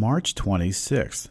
March 26,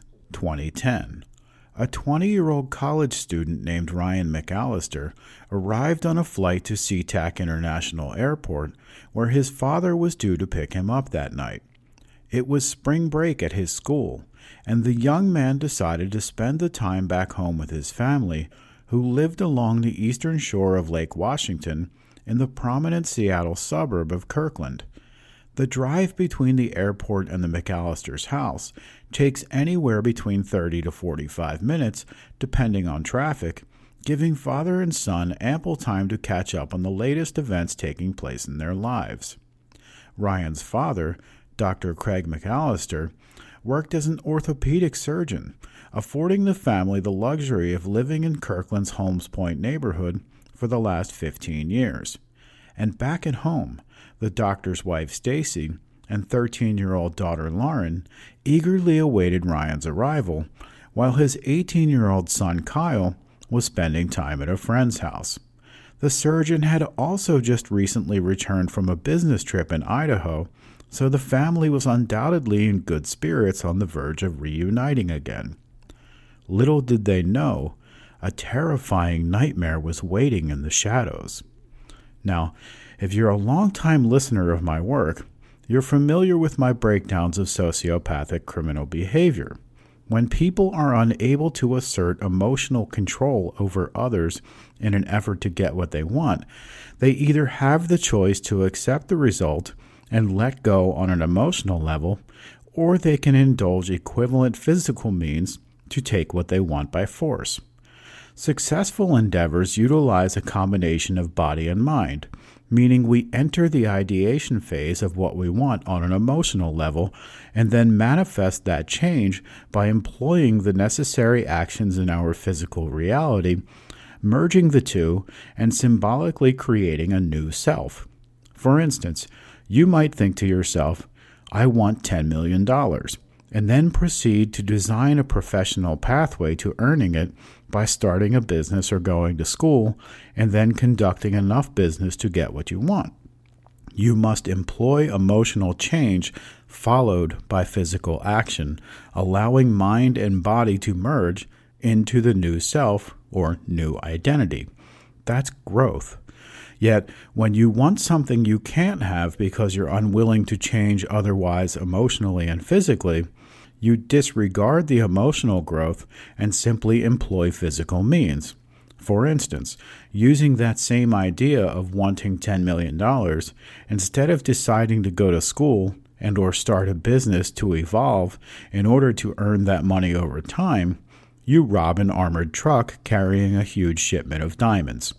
2010, a 20-year-old college student named Ryan McAllister arrived on a flight to SeaTac International Airport, where his father was due to pick him up that night. It was spring break at his school, and the young man decided to spend the time back home with his family, who lived along the eastern shore of Lake Washington in the prominent Seattle suburb of Kirkland. The drive between the airport and the McAllister's house takes anywhere between 30 to 45 minutes, depending on traffic, giving father and son ample time to catch up on the latest events taking place in their lives. Ryan's father, Dr. Craig McAllister, worked as an orthopedic surgeon, affording the family the luxury of living in Kirkland's Holmes Point neighborhood for the last 15 years. And back at home, the doctor's wife Stacy and 13-year-old daughter Lauren eagerly awaited Ryan's arrival, while his 18-year-old son Kyle was spending time at a friend's house. The surgeon had also just recently returned from a business trip in Idaho, so the family was undoubtedly in good spirits on the verge of reuniting again. Little did they know, a terrifying nightmare was waiting in the shadows. Now, if you're a long-time listener of my work, you're familiar with my breakdowns of sociopathic criminal behavior. When people are unable to assert emotional control over others in an effort to get what they want, they either have the choice to accept the result and let go on an emotional level, or they can indulge equivalent physical means to take what they want by force. Successful endeavors utilize a combination of body and mind, meaning we enter the ideation phase of what we want on an emotional level and then manifest that change by employing the necessary actions in our physical reality, merging the two and symbolically creating a new self. For instance, you might think to yourself, I want $10 million, and then proceed to design a professional pathway to earning it by starting a business or going to school, and then conducting enough business to get what you want. You must employ emotional change followed by physical action, allowing mind and body to merge into the new self or new identity. That's growth. Yet, when you want something you can't have because you're unwilling to change otherwise emotionally and physically, you disregard the emotional growth and simply employ physical means. For instance, using that same idea of wanting $10 million, instead of deciding to go to school and or start a business to evolve in order to earn that money over time, you rob an armored truck carrying a huge shipment of diamonds.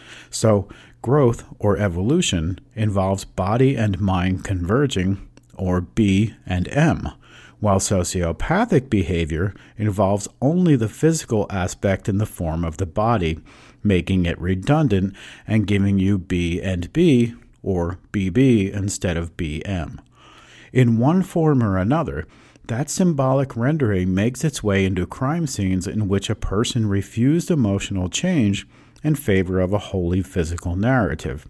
So, growth or evolution involves body and mind converging, or B and M, while sociopathic behavior involves only the physical aspect in the form of the body, making it redundant and giving you B and B, or BB instead of BM. In one form or another, that symbolic rendering makes its way into crime scenes in which a person refused emotional change in favor of a wholly physical narrative.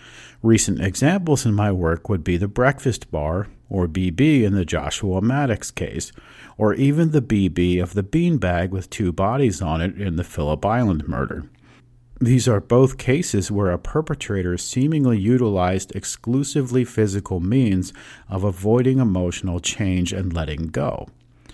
Recent examples in my work would be the Breakfast Bar, or BB in the Joshua Maddox case, or even the BB of the beanbag with two bodies on it in the Phillip Island murder. These are both cases where a perpetrator seemingly utilized exclusively physical means of avoiding emotional change and letting go.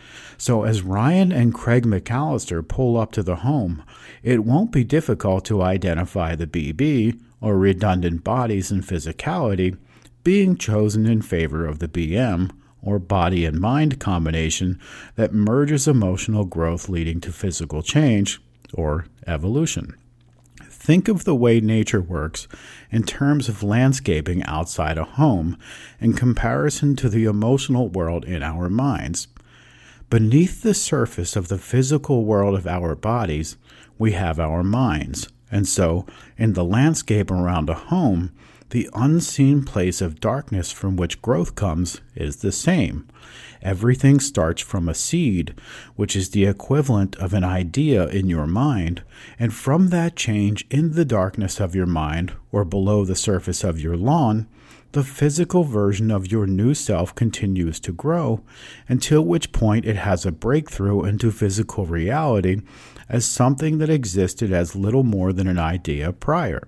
So as Ryan and Craig McAllister pull up to the home, it won't be difficult to identify the BB, or redundant bodies and physicality, being chosen in favor of the BM, or body and mind combination that merges emotional growth leading to physical change, or evolution. Think of the way nature works in terms of landscaping outside a home in comparison to the emotional world in our minds. Beneath the surface of the physical world of our bodies, we have our minds, and so, in the landscape around a home, the unseen place of darkness from which growth comes is the same. Everything starts from a seed, which is the equivalent of an idea in your mind, and from that change in the darkness of your mind, or below the surface of your lawn, the physical version of your new self continues to grow, until which point it has a breakthrough into physical reality as something that existed as little more than an idea prior.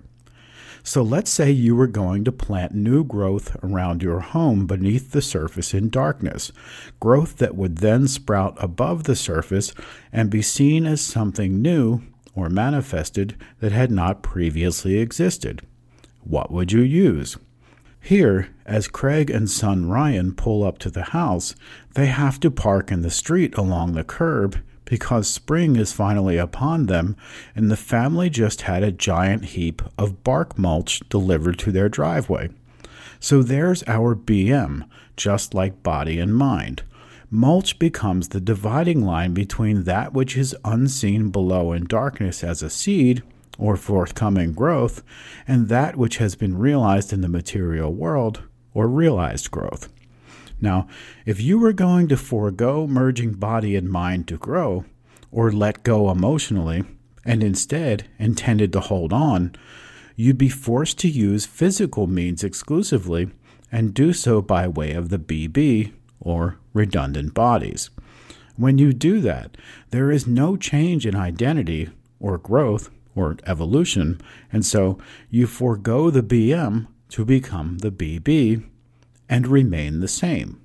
So let's say you were going to plant new growth around your home beneath the surface in darkness, growth that would then sprout above the surface and be seen as something new or manifested that had not previously existed. What would you use? Here, as Craig and son Ryan pull up to the house, they have to park in the street along the curb because spring is finally upon them, and the family just had a giant heap of bark mulch delivered to their driveway. So there's our BM, just like body and mind. Mulch becomes the dividing line between that which is unseen below in darkness as a seed, or forthcoming growth, and that which has been realized in the material world, or realized growth. Now, if you were going to forego merging body and mind to grow, or let go emotionally, and instead intended to hold on, you'd be forced to use physical means exclusively, and do so by way of the BB, or redundant bodies. When you do that, there is no change in identity, or growth, or evolution, and so you forego the BM to become the BB, and remain the same.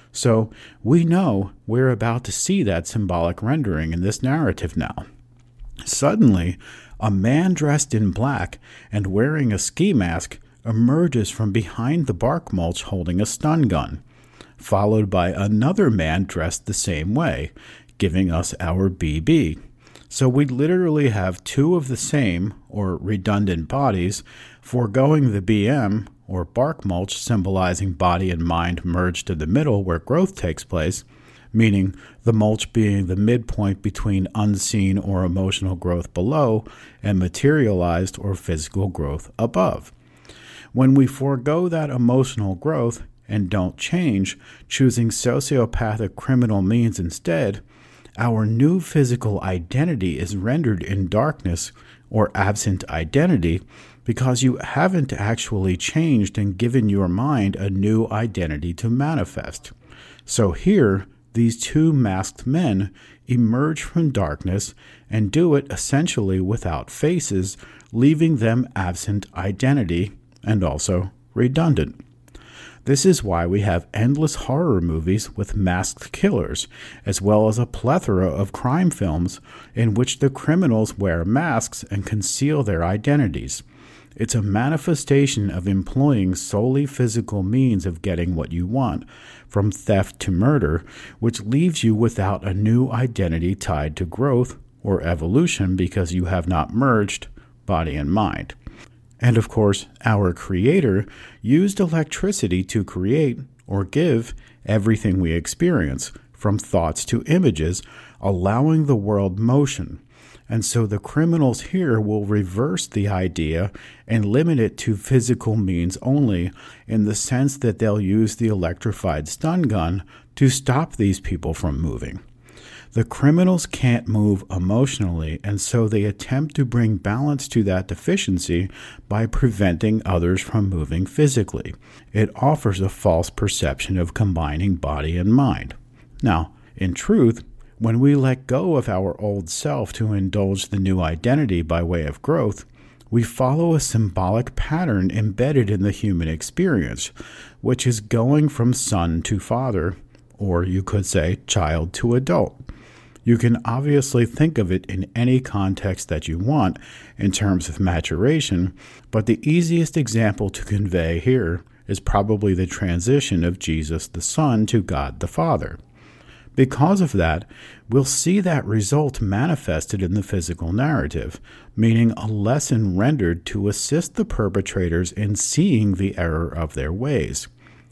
So we know we're about to see that symbolic rendering in this narrative now. Suddenly, a man dressed in black and wearing a ski mask emerges from behind the bark mulch holding a stun gun, followed by another man dressed the same way, giving us our BB. So we literally have two of the same, or redundant bodies, foregoing the BM, or bark mulch, symbolizing body and mind merged in the middle where growth takes place, meaning the mulch being the midpoint between unseen or emotional growth below and materialized or physical growth above. When we forego that emotional growth and don't change, choosing sociopathic criminal means instead, our new physical identity is rendered in darkness or absent identity because you haven't actually changed and given your mind a new identity to manifest. So here, these two masked men emerge from darkness and do it essentially without faces, leaving them absent identity and also redundant. This is why we have endless horror movies with masked killers, as well as a plethora of crime films in which the criminals wear masks and conceal their identities. It's a manifestation of employing solely physical means of getting what you want, from theft to murder, which leaves you without a new identity tied to growth or evolution because you have not merged body and mind. And of course, our Creator used electricity to create or give everything we experience, from thoughts to images, allowing the world motion. And so the criminals here will reverse the idea and limit it to physical means only, in the sense that they'll use the electrified stun gun to stop these people from moving. The criminals can't move emotionally, and so they attempt to bring balance to that deficiency by preventing others from moving physically. It offers a false perception of combining body and mind. Now, in truth, when we let go of our old self to indulge the new identity by way of growth, we follow a symbolic pattern embedded in the human experience, which is going from son to father, or you could say child to adult. You can obviously think of it in any context that you want in terms of maturation, but the easiest example to convey here is probably the transition of Jesus the Son to God the Father. Because of that, we'll see that result manifested in the physical narrative, meaning a lesson rendered to assist the perpetrators in seeing the error of their ways.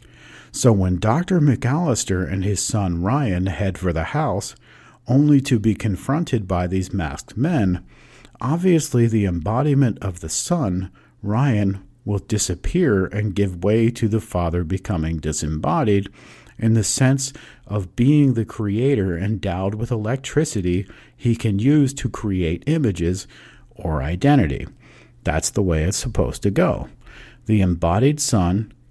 So when Dr. McAllister and his son Ryan head for the house, only to be confronted by these masked men, obviously the embodiment of the son, Ryan, will disappear and give way to the father becoming disembodied, in the sense of being the creator endowed with electricity he can use to create images or identity. That's the way it's supposed to go. The embodied son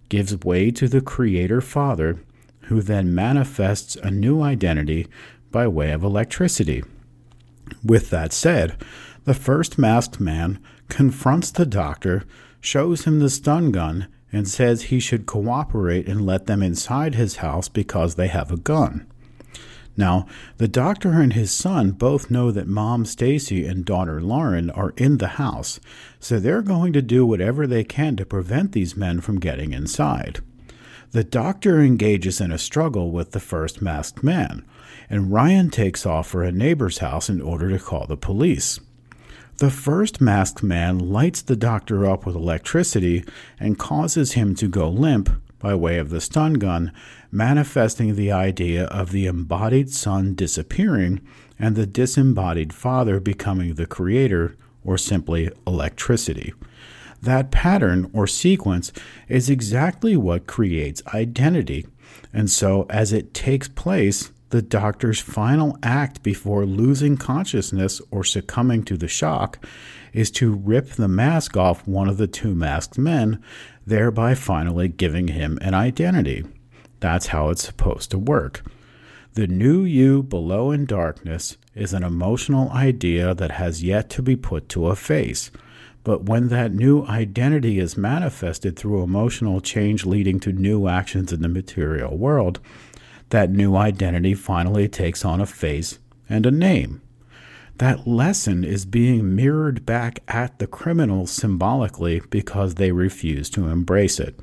gives way to the Creator Father, who then manifests a new identity by way of electricity. With that said, the first masked man confronts the doctor, shows him the stun gun, and says he should cooperate and let them inside his house because they have a gun. Now, the doctor and his son both know that Mom Stacy and daughter Lauren are in the house, so they're going to do whatever they can to prevent these men from getting inside. The doctor engages in a struggle with the first masked man, and Ryan takes off for a neighbor's house in order to call the police. The first masked man lights the doctor up with electricity and causes him to go limp by way of the stun gun, manifesting the idea of the embodied son disappearing and the disembodied father becoming the creator, or simply electricity. That pattern or sequence is exactly what creates identity, and so as it takes place, the doctor's final act before losing consciousness or succumbing to the shock is to rip the mask off one of the two masked men, thereby finally giving him an identity. That's how it's supposed to work. The new you below in darkness is an emotional idea that has yet to be put to a face. But when that new identity is manifested through emotional change leading to new actions in the material world, that new identity finally takes on a face and a name. That lesson is being mirrored back at the criminals symbolically because they refuse to embrace it.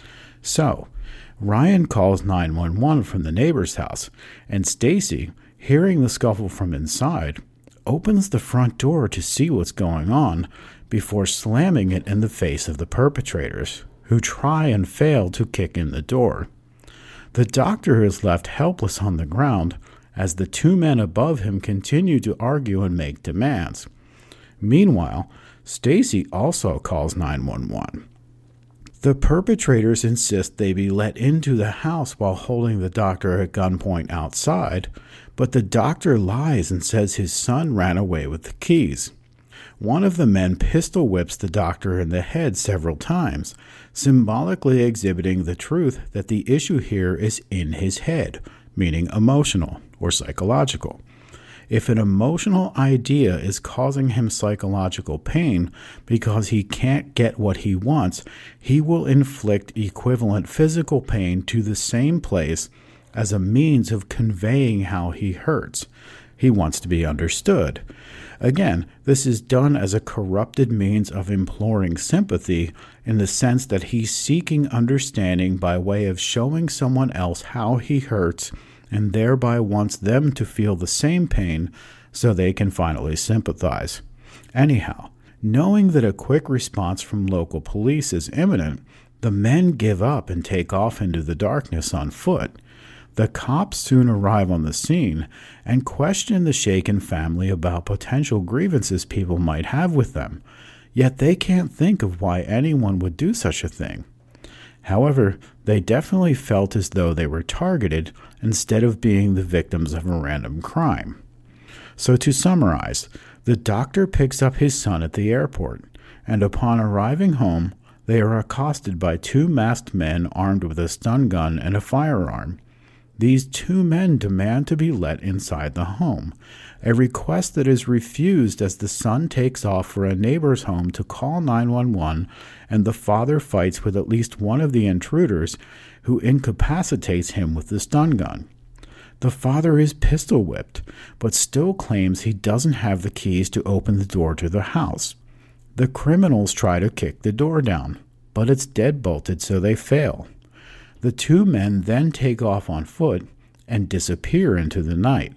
So, Ryan calls 911 from the neighbor's house, and Stacy, hearing the scuffle from inside, opens the front door to see what's going on before slamming it in the face of the perpetrators, who try and fail to kick in the door. The doctor is left helpless on the ground as the two men above him continue to argue and make demands. Meanwhile, Stacy also calls 911. The perpetrators insist they be let into the house while holding the doctor at gunpoint outside, but the doctor lies and says his son ran away with the keys. One of the men pistol whips the doctor in the head several times, symbolically exhibiting the truth that the issue here is in his head, meaning emotional or psychological. If an emotional idea is causing him psychological pain because he can't get what he wants, he will inflict equivalent physical pain to the same place as a means of conveying how he hurts. He wants to be understood. Again, this is done as a corrupted means of imploring sympathy in the sense that he's seeking understanding by way of showing someone else how he hurts and thereby wants them to feel the same pain so they can finally sympathize. Anyhow, knowing that a quick response from local police is imminent, the men give up and take off into the darkness on foot. The cops soon arrive on the scene and question the shaken family about potential grievances people might have with them, yet they can't think of why anyone would do such a thing. However, they definitely felt as though they were targeted instead of being the victims of a random crime. So to summarize, the doctor picks up his son at the airport, and upon arriving home, they are accosted by two masked men armed with a stun gun and a firearm. These two men demand to be let inside the home, a request that is refused as the son takes off for a neighbor's home to call 911, and the father fights with at least one of the intruders, who incapacitates him with the stun gun. The father is pistol whipped, but still claims he doesn't have the keys to open the door to the house. The criminals try to kick the door down, but it's deadbolted, so they fail. The two men then take off on foot and disappear into the night.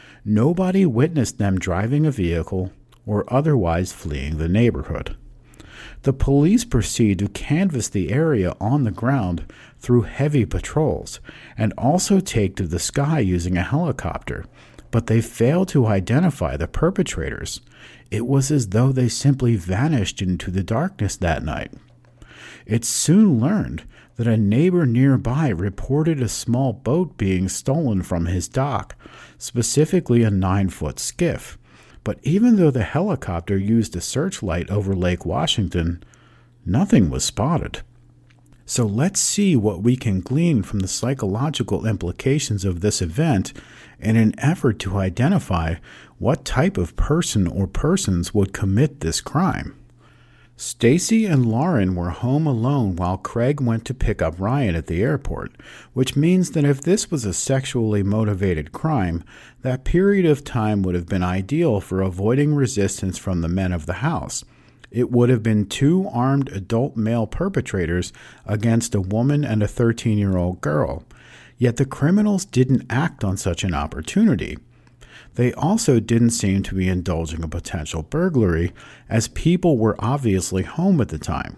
Nobody witnessed them driving a vehicle or otherwise fleeing the neighborhood. The police proceed to canvass the area on the ground through heavy patrols and also take to the sky using a helicopter, but they fail to identify the perpetrators. It was as though they simply vanished into the darkness that night. It's soon learned that a neighbor nearby reported a small boat being stolen from his dock, specifically a 9-foot skiff. But even though the helicopter used a searchlight over Lake Washington, nothing was spotted. So let's see what we can glean from the psychological implications of this event in an effort to identify what type of person or persons would commit this crime. Stacy and Lauren were home alone while Craig went to pick up Ryan at the airport, which means that if this was a sexually motivated crime, that period of time would have been ideal for avoiding resistance from the men of the house. It would have been two armed adult male perpetrators against a woman and a 13-year-old girl. Yet the criminals didn't act on such an opportunity. They also didn't seem to be indulging a potential burglary, as people were obviously home at the time.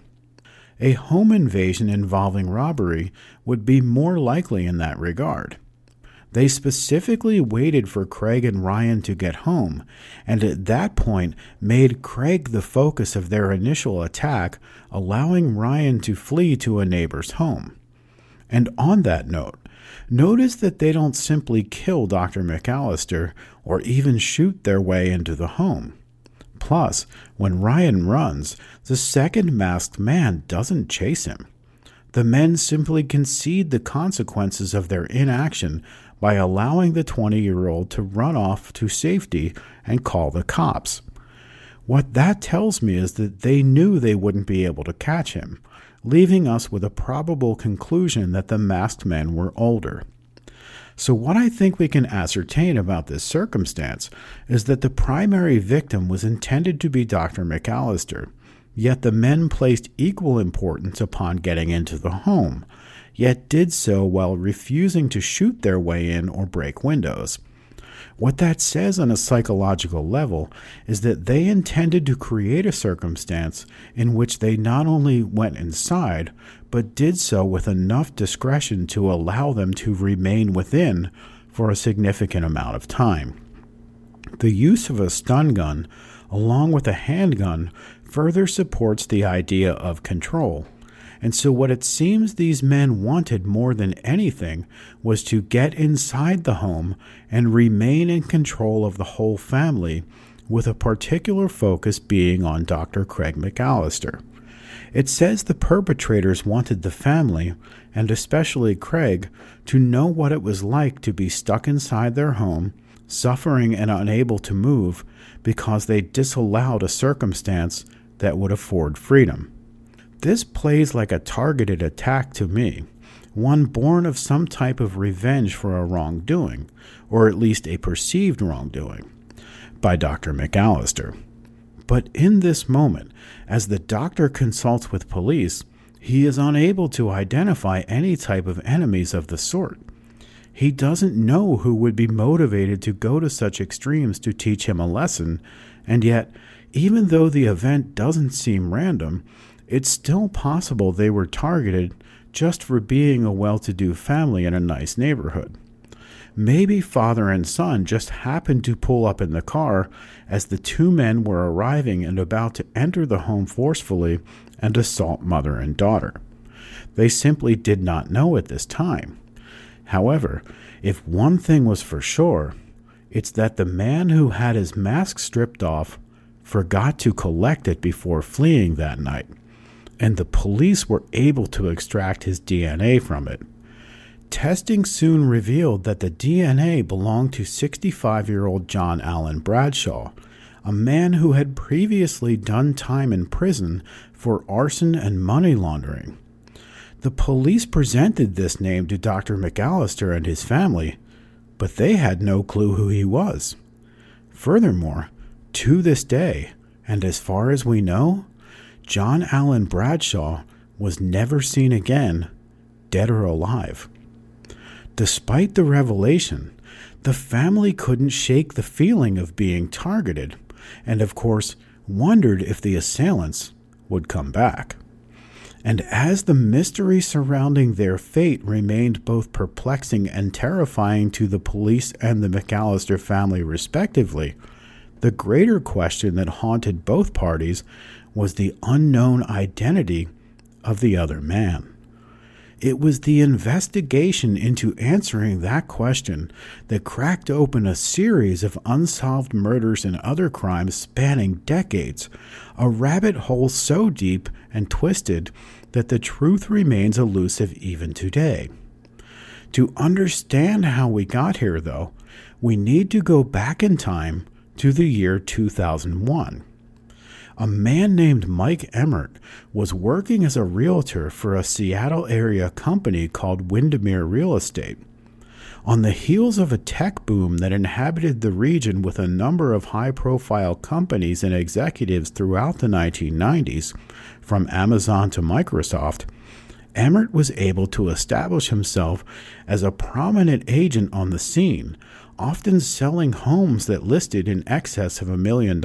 A home invasion involving robbery would be more likely in that regard. They specifically waited for Craig and Ryan to get home, and at that point made Craig the focus of their initial attack, allowing Ryan to flee to a neighbor's home. And on that note, notice that they don't simply kill Dr. McAllister or even shoot their way into the home. Plus, when Ryan runs, the second masked man doesn't chase him. The men simply concede the consequences of their inaction by allowing the 20-year-old to run off to safety and call the cops. What that tells me is that they knew they wouldn't be able to catch him, leaving us with a probable conclusion that the masked men were older. So what I think we can ascertain about this circumstance is that the primary victim was intended to be Dr. McAllister, yet the men placed equal importance upon getting into the home, yet did so while refusing to shoot their way in or break windows. What that says on a psychological level is that they intended to create a circumstance in which they not only went inside, but did so with enough discretion to allow them to remain within for a significant amount of time. The use of a stun gun, along with a handgun, further supports the idea of control. And so what it seems these men wanted more than anything was to get inside the home and remain in control of the whole family, with a particular focus being on Dr. Craig McAllister. It says the perpetrators wanted the family, and especially Craig, to know what it was like to be stuck inside their home, suffering and unable to move because they disallowed a circumstance that would afford freedom. This plays like a targeted attack to me, one born of some type of revenge for a wrongdoing, or at least a perceived wrongdoing, by Dr. McAllister. But in this moment, as the doctor consults with police, he is unable to identify any type of enemies of the sort. He doesn't know who would be motivated to go to such extremes to teach him a lesson, and yet, even though the event doesn't seem random, it's still possible they were targeted just for being a well-to-do family in a nice neighborhood. Maybe father and son just happened to pull up in the car as the two men were arriving and about to enter the home forcefully and assault mother and daughter. They simply did not know at this time. However, if one thing was for sure, it's that the man who had his mask stripped off forgot to collect it before fleeing that night, and the police were able to extract his DNA from it. Testing soon revealed that the DNA belonged to 65-year-old John Allen Bradshaw, a man who had previously done time in prison for arson and money laundering. The police presented this name to Dr. McAllister and his family, but they had no clue who he was. Furthermore, to this day, and as far as we know, John Allen Bradshaw was never seen again, dead or alive. Despite the revelation, the family couldn't shake the feeling of being targeted, and of course wondered if the assailants would come back. And as the mystery surrounding their fate remained both perplexing and terrifying to the police and the McAllister family respectively, the greater question that haunted both parties was the unknown identity of the other man. It was the investigation into answering that question that cracked open a series of unsolved murders and other crimes spanning decades, a rabbit hole so deep and twisted that the truth remains elusive even today. To understand how we got here, though, we need to go back in time to the year 2001. A man named Mike Emmert was working as a realtor for a Seattle area company called Windermere Real Estate. On the heels of a tech boom that inhabited the region with a number of high-profile companies and executives throughout the 1990s, from Amazon to Microsoft, Emmert was able to establish himself as a prominent agent on the scene, often selling homes that listed in excess of $1 million.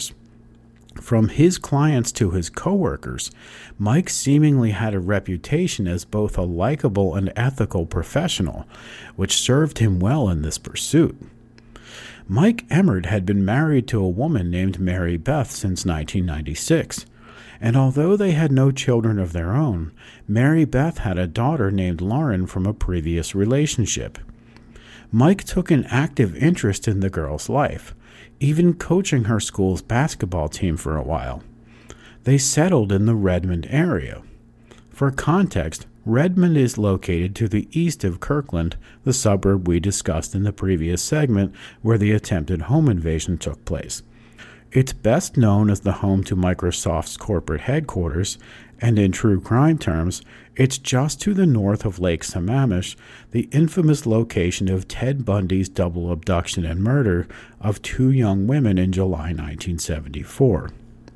From his clients to his coworkers, Mike seemingly had a reputation as both a likable and ethical professional, which served him well in this pursuit. Mike Emmert had been married to a woman named Mary Beth since 1996, and although they had no children of their own, Mary Beth had a daughter named Lauren from a previous relationship. Mike took an active interest in the girl's life, even coaching her school's basketball team for a while. They settled in the Redmond area. For context, Redmond is located to the east of Kirkland, the suburb we discussed in the previous segment where the attempted home invasion took place. It's best known as the home to Microsoft's corporate headquarters, and in true crime terms, it's just to the north of Lake Sammamish, the infamous location of Ted Bundy's double abduction and murder of 2 young women in July 1974.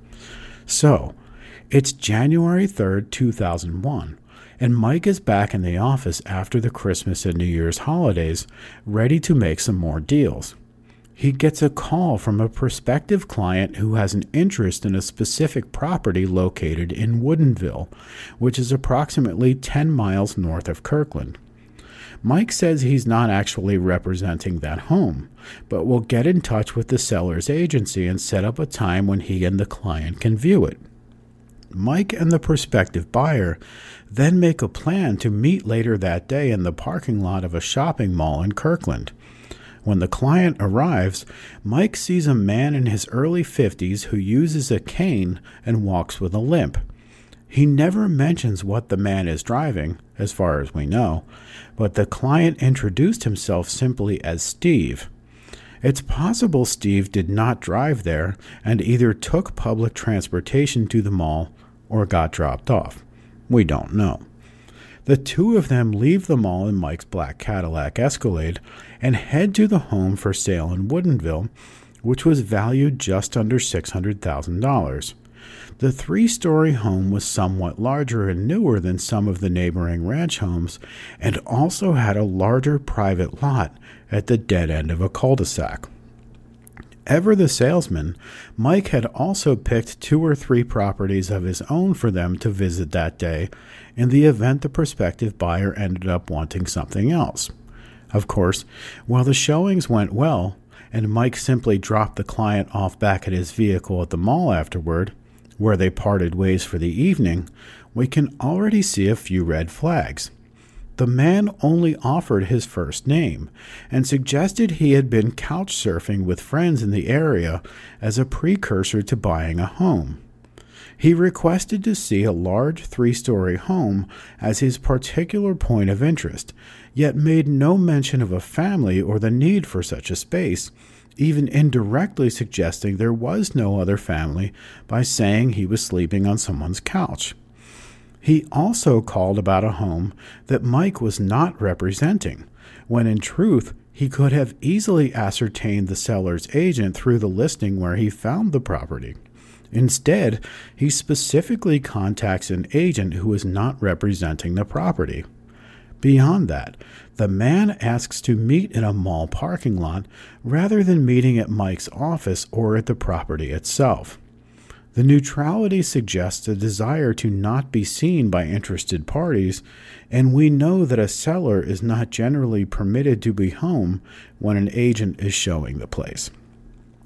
So, it's January 3rd, 2001, and Mike is back in the office after the Christmas and New Year's holidays, ready to make some more deals. He gets a call from a prospective client who has an interest in a specific property located in Woodinville, which is approximately 10 miles north of Kirkland. Mike says he's not actually representing that home, but will get in touch with the seller's agency and set up a time when he and the client can view it. Mike and the prospective buyer then make a plan to meet later that day in the parking lot of a shopping mall in Kirkland. When the client arrives, Mike sees a man in his early 50s who uses a cane and walks with a limp. He never mentions what the man is driving, as far as we know, but the client introduced himself simply as Steve. It's possible Steve did not drive there and either took public transportation to the mall or got dropped off. We don't know. The two of them leave the mall in Mike's black Cadillac Escalade and head to the home for sale in Woodinville, which was valued just under $600,000. The 3-story home was somewhat larger and newer than some of the neighboring ranch homes and also had a larger private lot at the dead end of a cul-de-sac. Ever the salesman, Mike had also picked 2 or 3 properties of his own for them to visit that day in the event the prospective buyer ended up wanting something else. Of course, while the showings went well, and Mike simply dropped the client off back at his vehicle at the mall afterward, where they parted ways for the evening, we can already see a few red flags. The man only offered his first name and suggested he had been couch surfing with friends in the area as a precursor to buying a home. He requested to see a large 3-story home as his particular point of interest, yet made no mention of a family or the need for such a space, even indirectly suggesting there was no other family by saying he was sleeping on someone's couch. He also called about a home that Mike was not representing, when in truth he could have easily ascertained the seller's agent through the listing where he found the property. Instead, he specifically contacts an agent who is not representing the property. Beyond that, the man asks to meet in a mall parking lot rather than meeting at Mike's office or at the property itself. The neutrality suggests a desire to not be seen by interested parties, and we know that a seller is not generally permitted to be home when an agent is showing the place.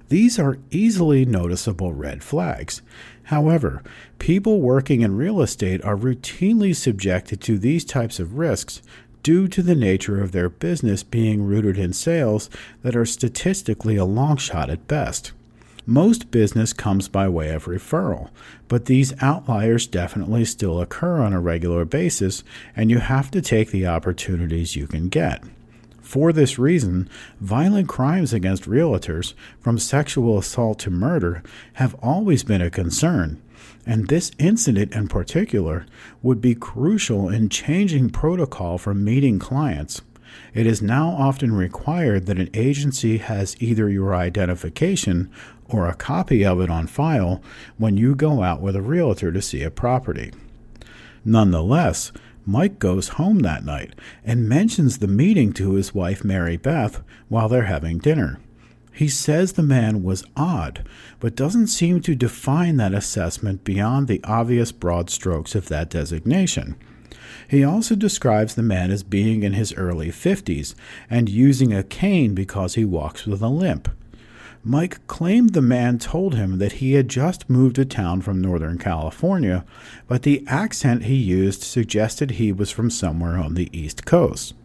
These are easily noticeable red flags. However, people working in real estate are routinely subjected to these types of risks due to the nature of their business being rooted in sales that are statistically a long shot at best. Most business comes by way of referral, but these outliers definitely still occur on a regular basis, and you have to take the opportunities you can get. For this reason, violent crimes against realtors, from sexual assault to murder, have always been a concern, and this incident in particular would be crucial in changing protocol for meeting clients. It is now often required that an agency has either your identification or a copy of it on file when you go out with a realtor to see a property. Nonetheless, Mike goes home that night and mentions the meeting to his wife Mary Beth while they're having dinner. He says the man was odd, but doesn't seem to define that assessment beyond the obvious broad strokes of that designation. He also describes the man as being in his early 50s and using a cane because he walks with a limp. Mike claimed the man told him that he had just moved to town from Northern California, but the accent he used suggested he was from somewhere on the East Coast.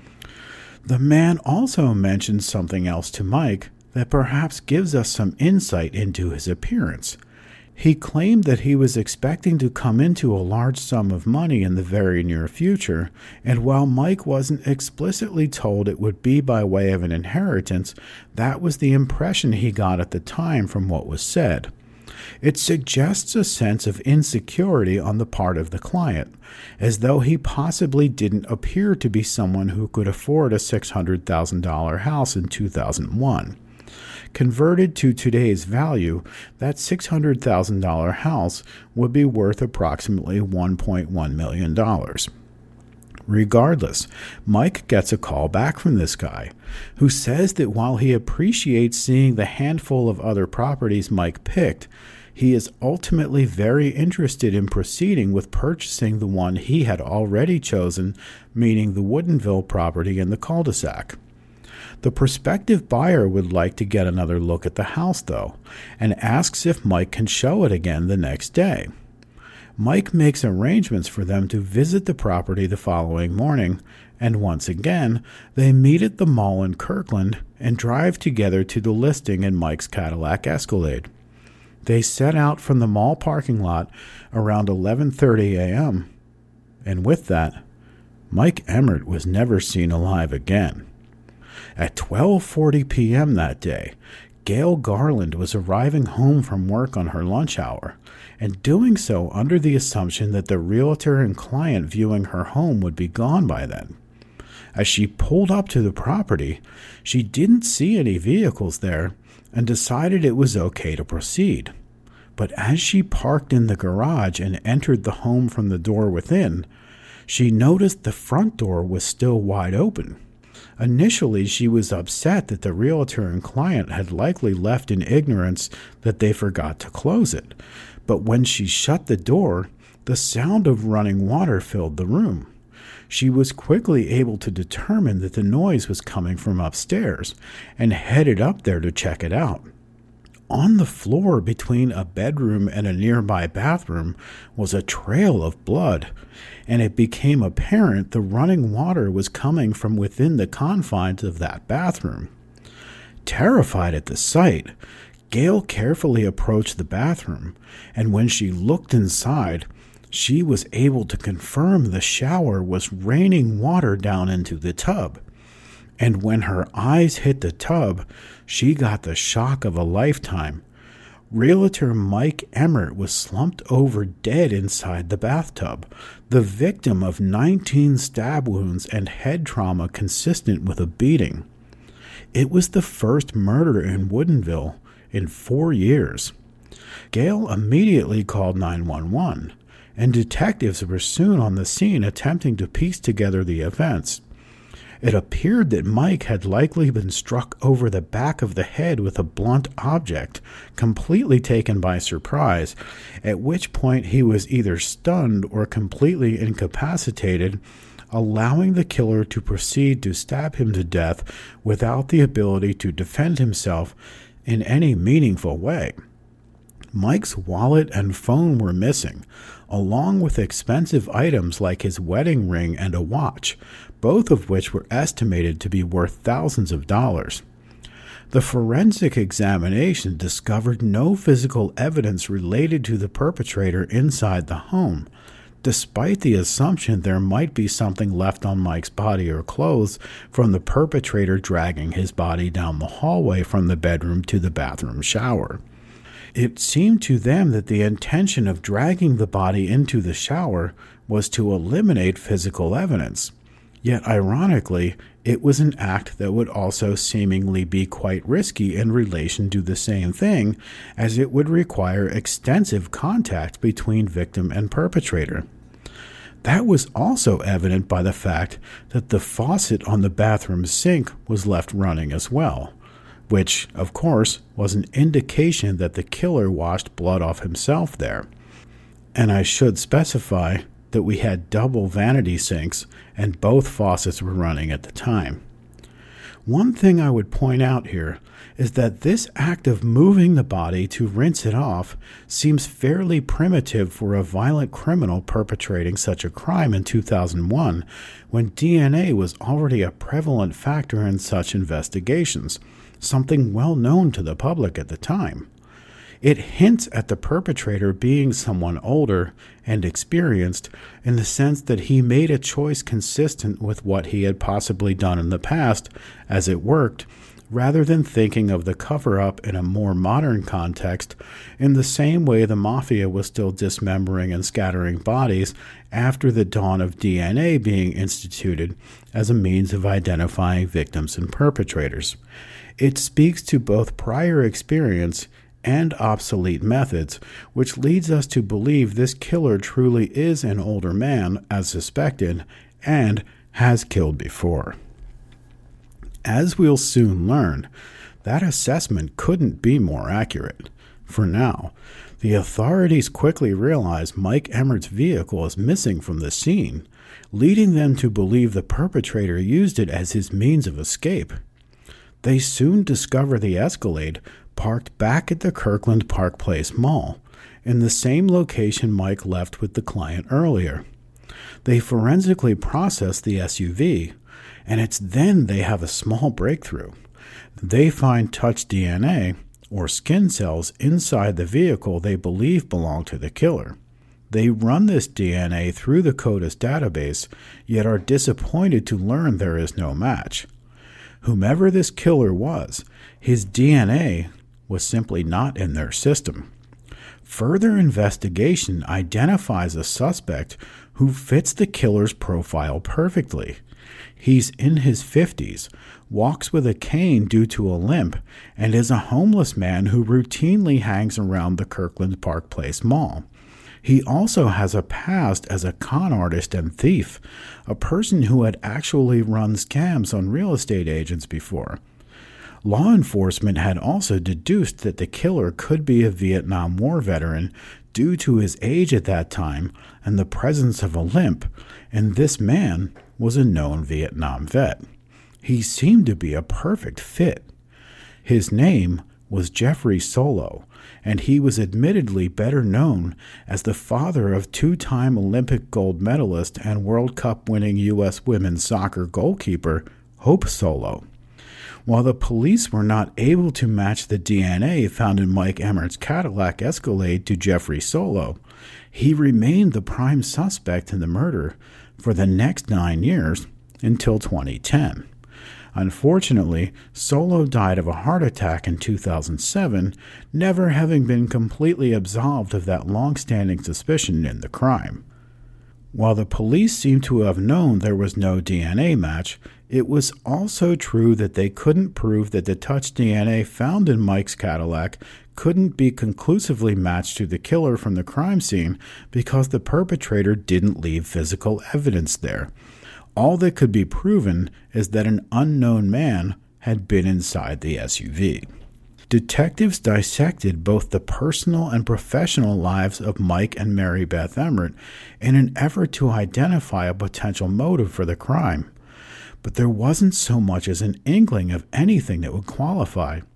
The man also mentioned something else to Mike that perhaps gives us some insight into his appearance. He claimed that he was expecting to come into a large sum of money in the very near future, and while Mike wasn't explicitly told it would be by way of an inheritance, that was the impression he got at the time from what was said. It suggests a sense of insecurity on the part of the client, as though he possibly didn't appear to be someone who could afford a $600,000 house in 2001. Converted to today's value, that $600,000 house would be worth approximately $1.1 million. Regardless, Mike gets a call back from this guy, who says that while he appreciates seeing the handful of other properties Mike picked, he is ultimately very interested in proceeding with purchasing the one he had already chosen, meaning the Woodinville property in the cul-de-sac. The prospective buyer would like to get another look at the house, though, and asks if Mike can show it again the next day. Mike makes arrangements for them to visit the property the following morning, and once again, they meet at the mall in Kirkland and drive together to the listing in Mike's Cadillac Escalade. They set out from the mall parking lot around 11:30 a.m., and with that, Mike Emmert was never seen alive again. At 12:40 p.m. that day, Gail Garland was arriving home from work on her lunch hour, and doing so under the assumption that the realtor and client viewing her home would be gone by then. As she pulled up to the property, she didn't see any vehicles there and decided it was okay to proceed. But as she parked in the garage and entered the home from the door within, she noticed the front door was still wide open. Initially, she was upset that the realtor and client had likely left in ignorance that they forgot to close it. But when she shut the door, the sound of running water filled the room. She was quickly able to determine that the noise was coming from upstairs and headed up there to check it out. On the floor between a bedroom and a nearby bathroom was a trail of blood, and it became apparent the running water was coming from within the confines of that bathroom. Terrified at the sight, Gail carefully approached the bathroom, and when she looked inside, she was able to confirm the shower was raining water down into the tub. And when her eyes hit the tub, she got the shock of a lifetime. Realtor Mike Emmert was slumped over dead inside the bathtub, the victim of 19 stab wounds and head trauma consistent with a beating. It was the first murder in Woodinville in 4 years. Gail immediately called 911, and detectives were soon on the scene attempting to piece together the events. It appeared that Mike had likely been struck over the back of the head with a blunt object, completely taken by surprise, at which point he was either stunned or completely incapacitated, allowing the killer to proceed to stab him to death without the ability to defend himself, in any meaningful way. Mike's wallet and phone were missing, along with expensive items like his wedding ring and a watch, both of which were estimated to be worth thousands of dollars. The forensic examination discovered no physical evidence related to the perpetrator inside the home, despite the assumption there might be something left on Mike's body or clothes from the perpetrator dragging his body down the hallway from the bedroom to the bathroom shower. It seemed to them that the intention of dragging the body into the shower was to eliminate physical evidence. Yet, ironically, it was an act that would also seemingly be quite risky in relation to the same thing, as it would require extensive contact between victim and perpetrator. That was also evident by the fact that the faucet on the bathroom sink was left running as well, which, of course, was an indication that the killer washed blood off himself there. And I should specify that we had double vanity sinks and both faucets were running at the time. One thing I would point out here is that this act of moving the body to rinse it off seems fairly primitive for a violent criminal perpetrating such a crime in 2001, when DNA was already a prevalent factor in such investigations, something well known to the public at the time. It hints at the perpetrator being someone older and experienced in the sense that he made a choice consistent with what he had possibly done in the past, as it worked, rather than thinking of the cover-up in a more modern context in the same way the mafia was still dismembering and scattering bodies after the dawn of DNA being instituted as a means of identifying victims and perpetrators. It speaks to both prior experience and obsolete methods, which leads us to believe this killer truly is an older man, as suspected, and has killed before. As we'll soon learn, that assessment couldn't be more accurate. For now, the authorities quickly realize Mike Emmert's vehicle is missing from the scene, leading them to believe the perpetrator used it as his means of escape. They soon discover the Escalade parked back at the Kirkland Park Place Mall, in the same location Mike left with the client earlier. They forensically process the SUV, and it's then they have a small breakthrough. They find touch DNA, or skin cells, inside the vehicle they believe belong to the killer. They run this DNA through the CODIS database, yet are disappointed to learn there is no match. Whomever this killer was, his DNA was simply not in their system. Further investigation identifies a suspect who fits the killer's profile perfectly. He's in his 50s, walks with a cane due to a limp, and is a homeless man who routinely hangs around the Kirkland Park Place Mall. He also has a past as a con artist and thief, a person who had actually run scams on real estate agents before. Law enforcement had also deduced that the killer could be a Vietnam War veteran due to his age at that time and the presence of a limp, and this man was a known Vietnam vet. He seemed to be a perfect fit. His name was Jeffrey Solo, and he was admittedly better known as the father of two-time Olympic gold medalist and World Cup winning U.S. women's soccer goalkeeper Hope Solo. While the police were not able to match the DNA found in Mike Emmert's Cadillac Escalade to Jeffrey Solo, he remained the prime suspect in the murder for the next 9 years until 2010. Unfortunately, Solo died of a heart attack in 2007, never having been completely absolved of that long-standing suspicion in the crime. While the police seem to have known there was no DNA match, it was also true that they couldn't prove that the touch DNA found in Mike's Cadillac couldn't be conclusively matched to the killer from the crime scene because the perpetrator didn't leave physical evidence there. All that could be proven is that an unknown man had been inside the SUV. Detectives dissected both the personal and professional lives of Mike and Mary Beth Emmert in an effort to identify a potential motive for the crime. But there wasn't so much as an inkling of anything that would qualify.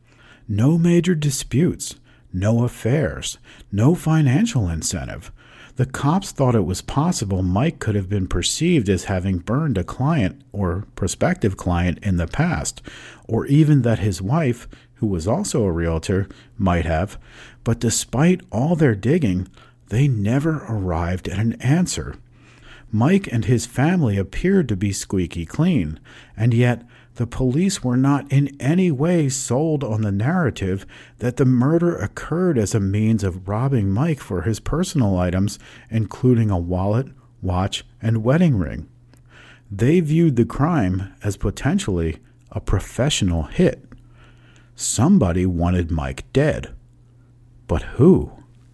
No major disputes, no affairs, no financial incentive. The cops thought it was possible Mike could have been perceived as having burned a client or prospective client in the past, or even that his wife, who was also a realtor, might have, but despite all their digging, they never arrived at an answer. Mike and his family appeared to be squeaky clean, and yet the police were not in any way sold on the narrative that the murder occurred as a means of robbing Mike for his personal items, including a wallet, watch, and wedding ring. They viewed the crime as potentially a professional hit. Somebody wanted Mike dead. But who?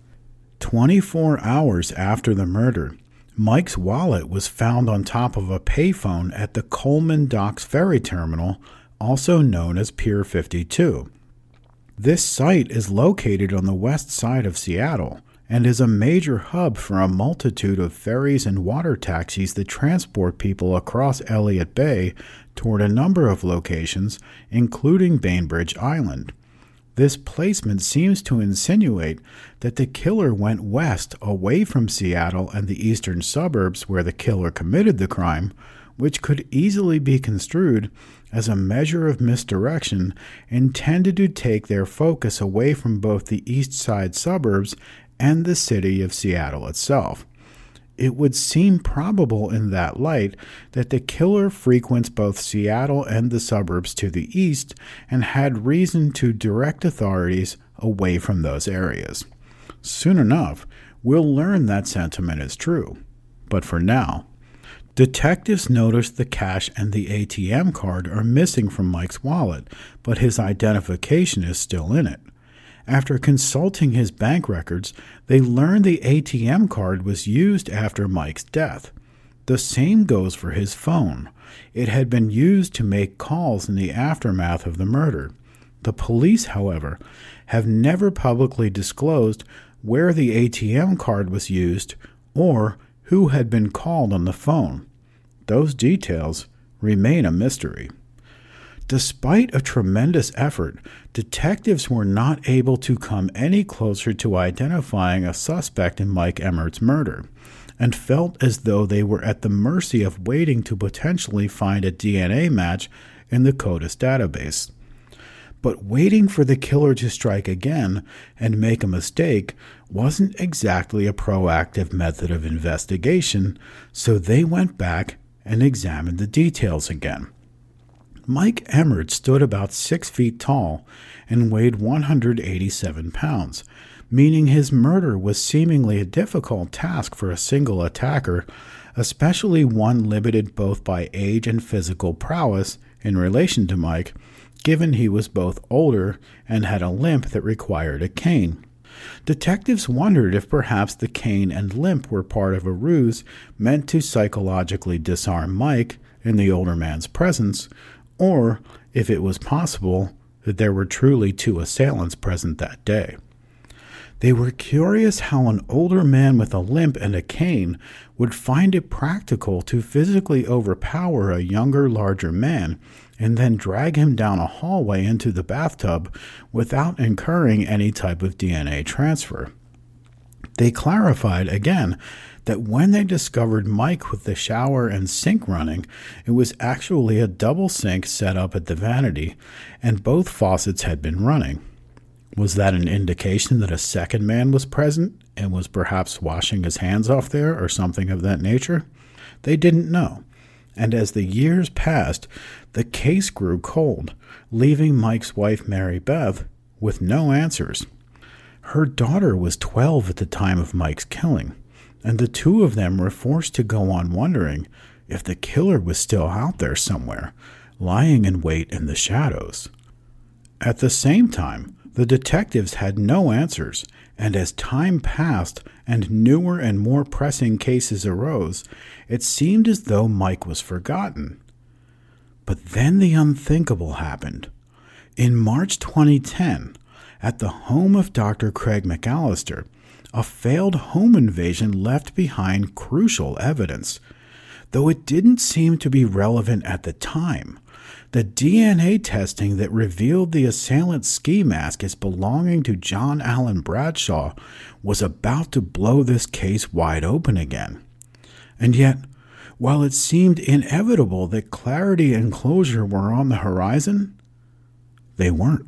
24 hours after the murder, Mike's wallet was found on top of a payphone at the Coleman Docks Ferry Terminal, also known as Pier 52. This site is located on the west side of Seattle and is a major hub for a multitude of ferries and water taxis that transport people across Elliott Bay toward a number of locations, including Bainbridge Island. This placement seems to insinuate that the killer went west away from Seattle and the eastern suburbs where the killer committed the crime, which could easily be construed as a measure of misdirection intended to take their focus away from both the east side suburbs and the city of Seattle itself. It would seem probable in that light that the killer frequents both Seattle and the suburbs to the east and had reason to direct authorities away from those areas. Soon enough, we'll learn that sentiment is true. But for now, detectives notice the cash and the ATM card are missing from Mike's wallet, but his identification is still in it. After consulting his bank records, they learn the ATM card was used after Mike's death. The same goes for his phone. It had been used to make calls in the aftermath of the murder. The police, however, have never publicly disclosed where the ATM card was used or who had been called on the phone. Those details remain a mystery. Despite a tremendous effort, detectives were not able to come any closer to identifying a suspect in Mike Emmert's murder, and felt as though they were at the mercy of waiting to potentially find a DNA match in the CODIS database. But waiting for the killer to strike again and make a mistake wasn't exactly a proactive method of investigation, so they went back and examined the details again. Mike Emmert stood about 6 feet tall and weighed 187 pounds, meaning his murder was seemingly a difficult task for a single attacker, especially one limited both by age and physical prowess in relation to Mike, given he was both older and had a limp that required a cane. Detectives wondered if perhaps the cane and limp were part of a ruse meant to psychologically disarm Mike in the older man's presence, or if it was possible that there were truly two assailants present that day. They were curious how an older man with a limp and a cane would find it practical to physically overpower a younger, larger man and then drag him down a hallway into the bathtub without incurring any type of DNA transfer. They clarified again that when they discovered Mike with the shower and sink running, it was actually a double sink set up at the vanity, and both faucets had been running. Was that an indication that a second man was present and was perhaps washing his hands off there or something of that nature? They didn't know, and as the years passed, the case grew cold, leaving Mike's wife Mary Beth with no answers. Her daughter was 12 at the time of Mike's killing, and the two of them were forced to go on wondering if the killer was still out there somewhere, lying in wait in the shadows. At the same time, the detectives had no answers, and as time passed and newer and more pressing cases arose, it seemed as though Mike was forgotten. But then the unthinkable happened. In March 2010, at the home of Dr. Craig McAllister, a failed home invasion left behind crucial evidence. Though it didn't seem to be relevant at the time, The DNA testing that revealed the assailant's ski mask as belonging to John Allen Bradshaw was about to blow this case wide open again. And yet, while it seemed inevitable that clarity and closure were on the horizon, they weren't.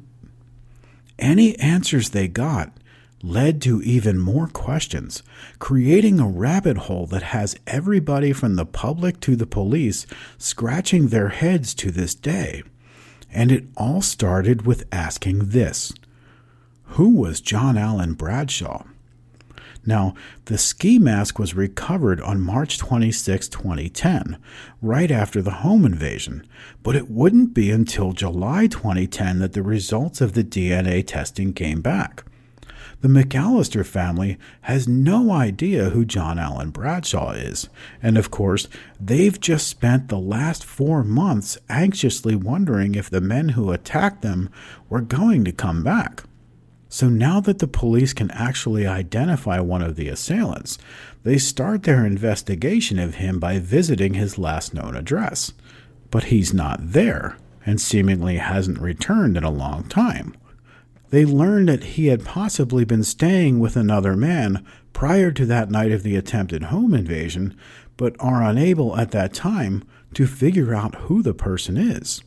Any answers they got led to even more questions, creating a rabbit hole that has everybody from the public to the police scratching their heads to this day. And it all started with asking this: who was John Allen Bradshaw? Now, the ski mask was recovered on March 26, 2010, right after the home invasion, but it wouldn't be until July 2010 that the results of the DNA testing came back. The McAllister family has no idea who John Allen Bradshaw is, and of course, they've just spent the last 4 months anxiously wondering if the men who attacked them were going to come back. So now that the police can actually identify one of the assailants, they start their investigation of him by visiting his last known address. But he's not there, and seemingly hasn't returned in a long time. They learn that he had possibly been staying with another man prior to that night of the attempted home invasion, but are unable at that time to figure out who the person is.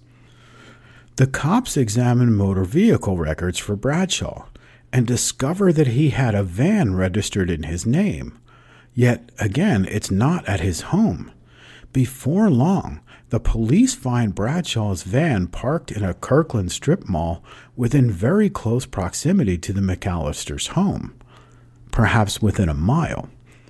The cops examine motor vehicle records for Bradshaw and discover that he had a van registered in his name. Yet, again, it's not at his home. Before long, the police find Bradshaw's van parked in a Kirkland strip mall within very close proximity to the McAllisters' home, perhaps within a mile.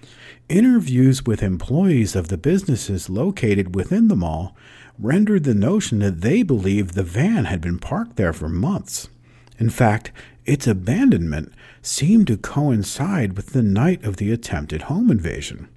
Interviews with employees of the businesses located within the mall rendered the notion that they believed the van had been parked there for months. In fact, its abandonment seemed to coincide with the night of the attempted home invasion.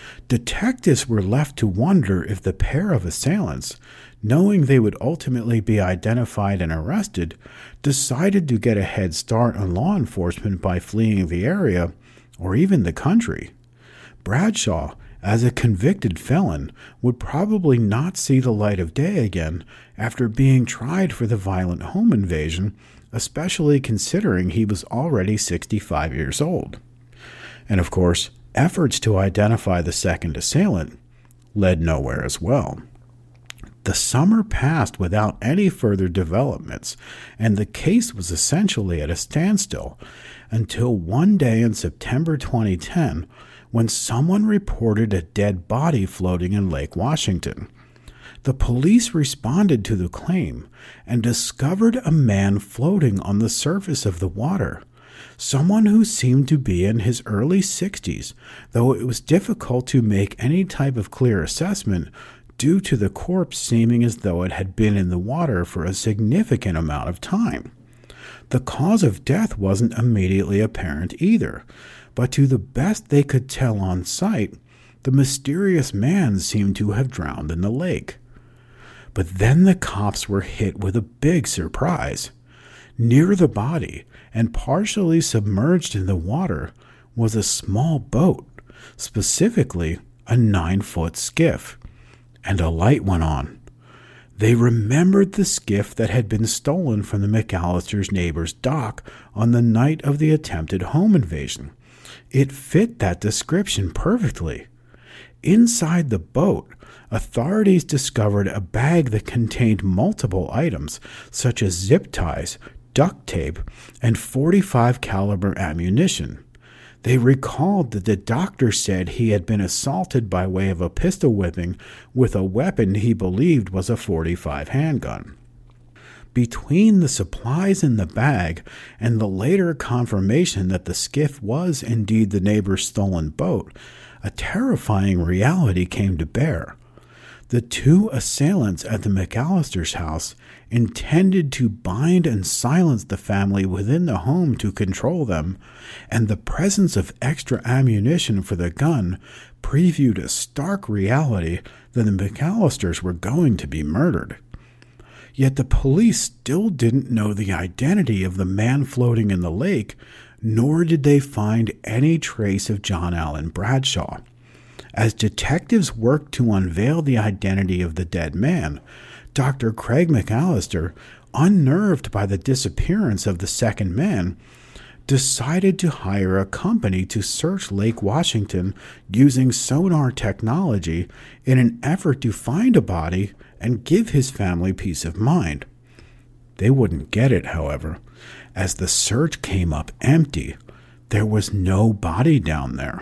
Detectives were left to wonder if the pair of assailants, knowing they would ultimately be identified and arrested, decided to get a head start on law enforcement by fleeing the area or even the country. Bradshaw, as a convicted felon, would probably not see the light of day again after being tried for the violent home invasion, especially considering he was already 65 years old. And of course, efforts to identify the second assailant led nowhere as well. The summer passed without any further developments, and the case was essentially at a standstill until one day in September 2010 when someone reported a dead body floating in Lake Washington. The police responded to the claim and discovered a man floating on the surface of the water, someone who seemed to be in his early 60s, though it was difficult to make any type of clear assessment due to the corpse seeming as though it had been in the water for a significant amount of time. The cause of death wasn't immediately apparent either, but to the best they could tell on sight, the mysterious man seemed to have drowned in the lake. But then the cops were hit with a big surprise. Near the body, and partially submerged in the water, was a small boat, specifically a 9-foot skiff, and a light went on. They remembered the skiff that had been stolen from the McAllisters' neighbor's dock on the night of the attempted home invasion. It fit that description perfectly. Inside the boat, authorities discovered a bag that contained multiple items, such as zip ties, duct tape, and .45 caliber ammunition. They recalled that the doctor said he had been assaulted by way of a pistol whipping with a weapon he believed was a .45 handgun. Between the supplies in the bag and the later confirmation that the skiff was indeed the neighbor's stolen boat, a terrifying reality came to bear. The two assailants at the McAllisters' house intended to bind and silence the family within the home to control them, and the presence of extra ammunition for the gun previewed a stark reality that the McAllisters were going to be murdered. Yet the police still didn't know the identity of the man floating in the lake, nor did they find any trace of John Allen Bradshaw. As detectives worked to unveil the identity of the dead man, Dr. Craig McAllister, unnerved by the disappearance of the second man, decided to hire a company to search Lake Washington using sonar technology in an effort to find a body and give his family peace of mind. They wouldn't get it, however, as the search came up empty. There was no body down there.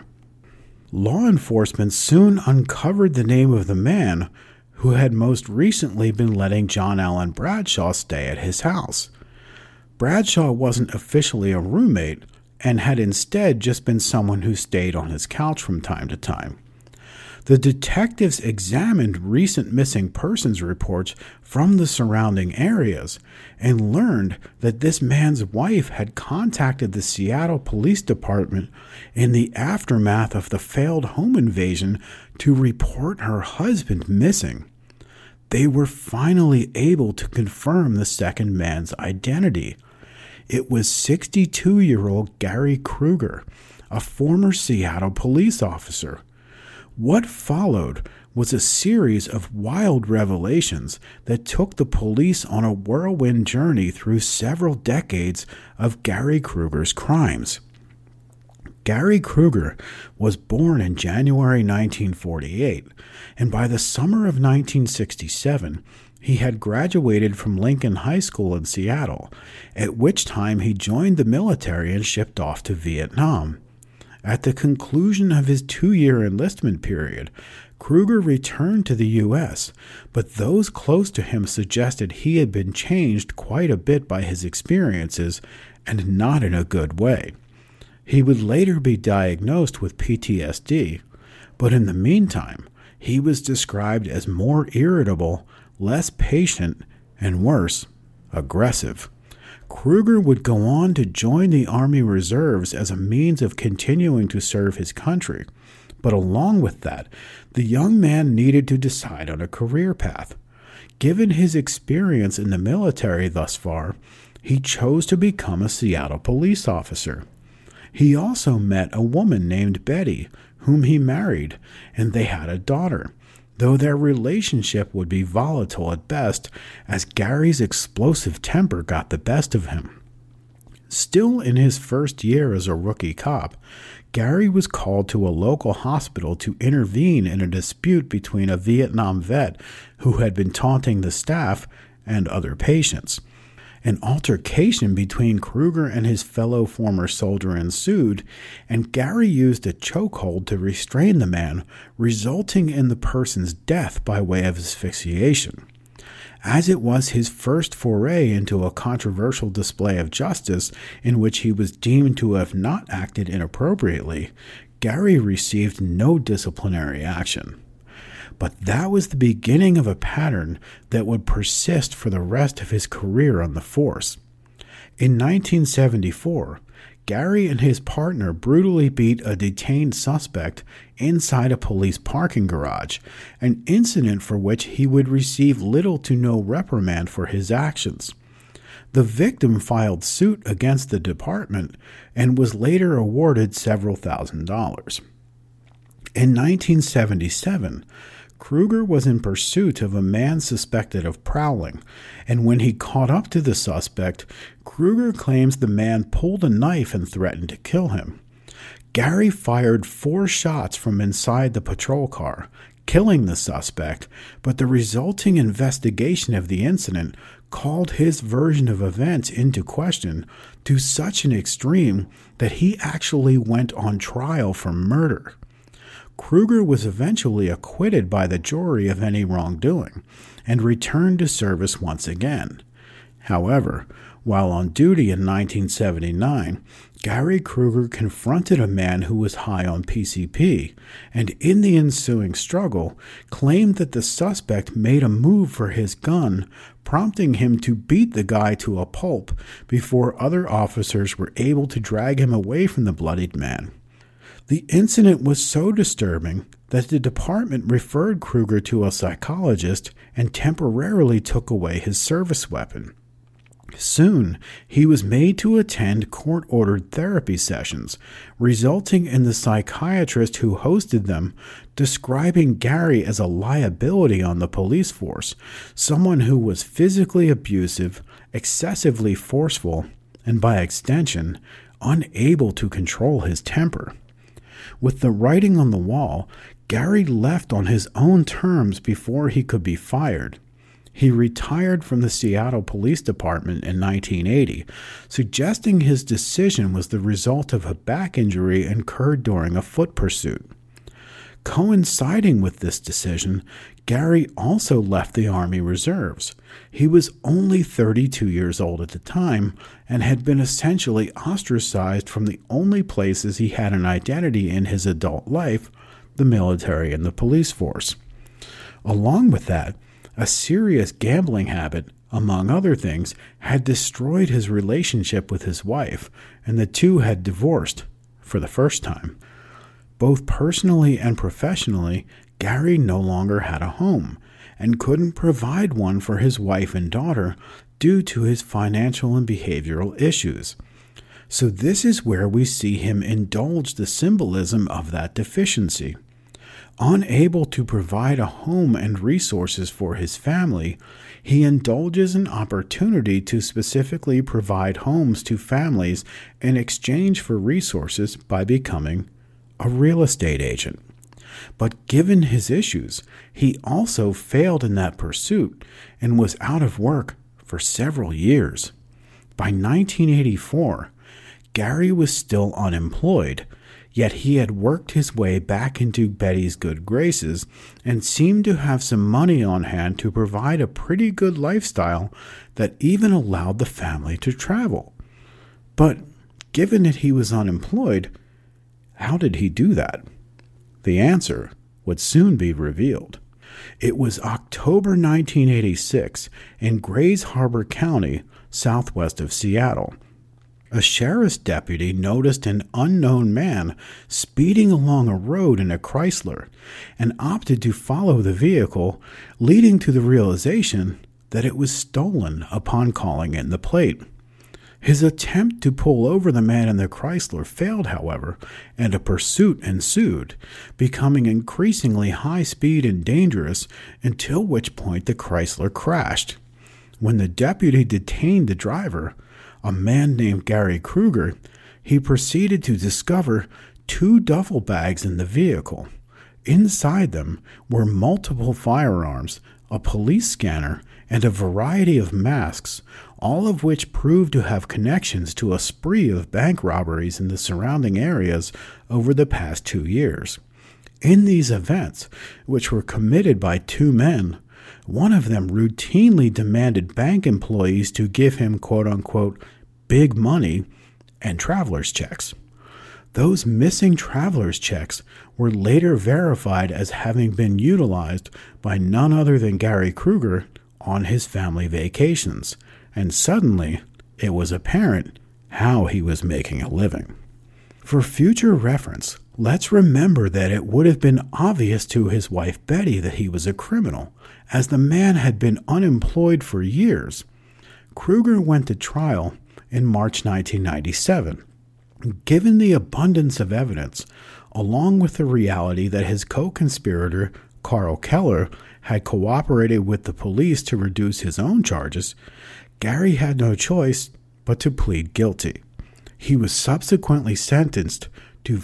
Law enforcement soon uncovered the name of the man who had most recently been letting John Allen Bradshaw stay at his house. Bradshaw wasn't officially a roommate and had instead just been someone who stayed on his couch from time to time. The detectives examined recent missing persons reports from the surrounding areas and learned that this man's wife had contacted the Seattle Police Department in the aftermath of the failed home invasion to report her husband missing. They were finally able to confirm the second man's identity. It was 62-year-old Gary Kruger, a former Seattle police officer. What followed was a series of wild revelations that took the police on a whirlwind journey through several decades of Gary Kruger's crimes. Gary Kruger was born in January 1948, and by the summer of 1967, he had graduated from Lincoln High School in Seattle, at which time he joined the military and shipped off to Vietnam. At the conclusion of his 2-year enlistment period, Kruger returned to the U.S., but those close to him suggested he had been changed quite a bit by his experiences, and not in a good way. He would later be diagnosed with PTSD, but in the meantime, he was described as more irritable, less patient, and worse, aggressive. Kruger would go on to join the Army Reserves as a means of continuing to serve his country, but along with that, the young man needed to decide on a career path. Given his experience in the military thus far, he chose to become a Seattle police officer. He also met a woman named Betty, whom he married, and they had a daughter, though their relationship would be volatile at best as Gary's explosive temper got the best of him. Still in his first year as a rookie cop, Gary was called to a local hospital to intervene in a dispute between a Vietnam vet who had been taunting the staff and other patients. An altercation between Kruger and his fellow former soldier ensued, and Gary used a chokehold to restrain the man, resulting in the person's death by way of asphyxiation. As it was his first foray into a controversial display of justice in which he was deemed to have not acted inappropriately, Gary received no disciplinary action. But that was the beginning of a pattern that would persist for the rest of his career on the force. In 1974, Gary and his partner brutally beat a detained suspect inside a police parking garage, an incident for which he would receive little to no reprimand for his actions. The victim filed suit against the department and was later awarded several $1,000s. In 1977, Kruger was in pursuit of a man suspected of prowling, and when he caught up to the suspect, Kruger claims the man pulled a knife and threatened to kill him. Gary fired 4 shots from inside the patrol car, killing the suspect, but the resulting investigation of the incident called his version of events into question to such an extreme that he actually went on trial for murder. Kruger was eventually acquitted by the jury of any wrongdoing and returned to service once again. However, while on duty in 1979, Gary Kruger confronted a man who was high on PCP and in the ensuing struggle claimed that the suspect made a move for his gun, prompting him to beat the guy to a pulp before other officers were able to drag him away from the bloodied man. The incident was so disturbing that the department referred Kruger to a psychologist and temporarily took away his service weapon. Soon, he was made to attend court-ordered therapy sessions, resulting in the psychiatrist who hosted them describing Gary as a liability on the police force, someone who was physically abusive, excessively forceful, and by extension, unable to control his temper. With the writing on the wall, Gary left on his own terms before he could be fired. He retired from the Seattle Police Department in 1980, suggesting his decision was the result of a back injury incurred during a foot pursuit. Coinciding with this decision, Gary also left the Army Reserves. He was only 32 years old at the time and had been essentially ostracized from the only places he had an identity in his adult life, the military and the police force. Along with that, a serious gambling habit, among other things, had destroyed his relationship with his wife, and the two had divorced for the first time. Both personally and professionally, Gary no longer had a home and couldn't provide one for his wife and daughter due to his financial and behavioral issues. So this is where we see him indulge the symbolism of that deficiency. Unable to provide a home and resources for his family, he indulges an opportunity to specifically provide homes to families in exchange for resources by becoming a real estate agent. But given his issues, he also failed in that pursuit and was out of work for several years. By 1984, Gary was still unemployed, yet he had worked his way back into Betty's good graces and seemed to have some money on hand to provide a pretty good lifestyle that even allowed the family to travel. But given that he was unemployed, how did he do that? The answer would soon be revealed. It was October 1986 in Grays Harbor County, southwest of Seattle. A sheriff's deputy noticed an unknown man speeding along a road in a Chrysler and opted to follow the vehicle, leading to the realization that it was stolen upon calling in the plate. His attempt to pull over the man in the Chrysler failed, however, and a pursuit ensued, becoming increasingly high-speed and dangerous until which point the Chrysler crashed. When the deputy detained the driver, a man named Gary Kruger, he proceeded to discover 2 duffel bags in the vehicle. Inside them were multiple firearms, a police scanner, and a variety of masks, all of which proved to have connections to a spree of bank robberies in the surrounding areas over the past 2 years. In these events, which were committed by 2 men, one of them routinely demanded bank employees to give him quote-unquote big money and traveler's checks. Those missing traveler's checks were later verified as having been utilized by none other than Gary Kruger on his family vacations, and suddenly it was apparent how he was making a living. For future reference, let's remember that it would have been obvious to his wife Betty that he was a criminal, as the man had been unemployed for years. Kruger went to trial in March 1997. Given the abundance of evidence, along with the reality that his co-conspirator, Carl Keller, had cooperated with the police to reduce his own charges, Gary had no choice but to plead guilty. He was subsequently sentenced to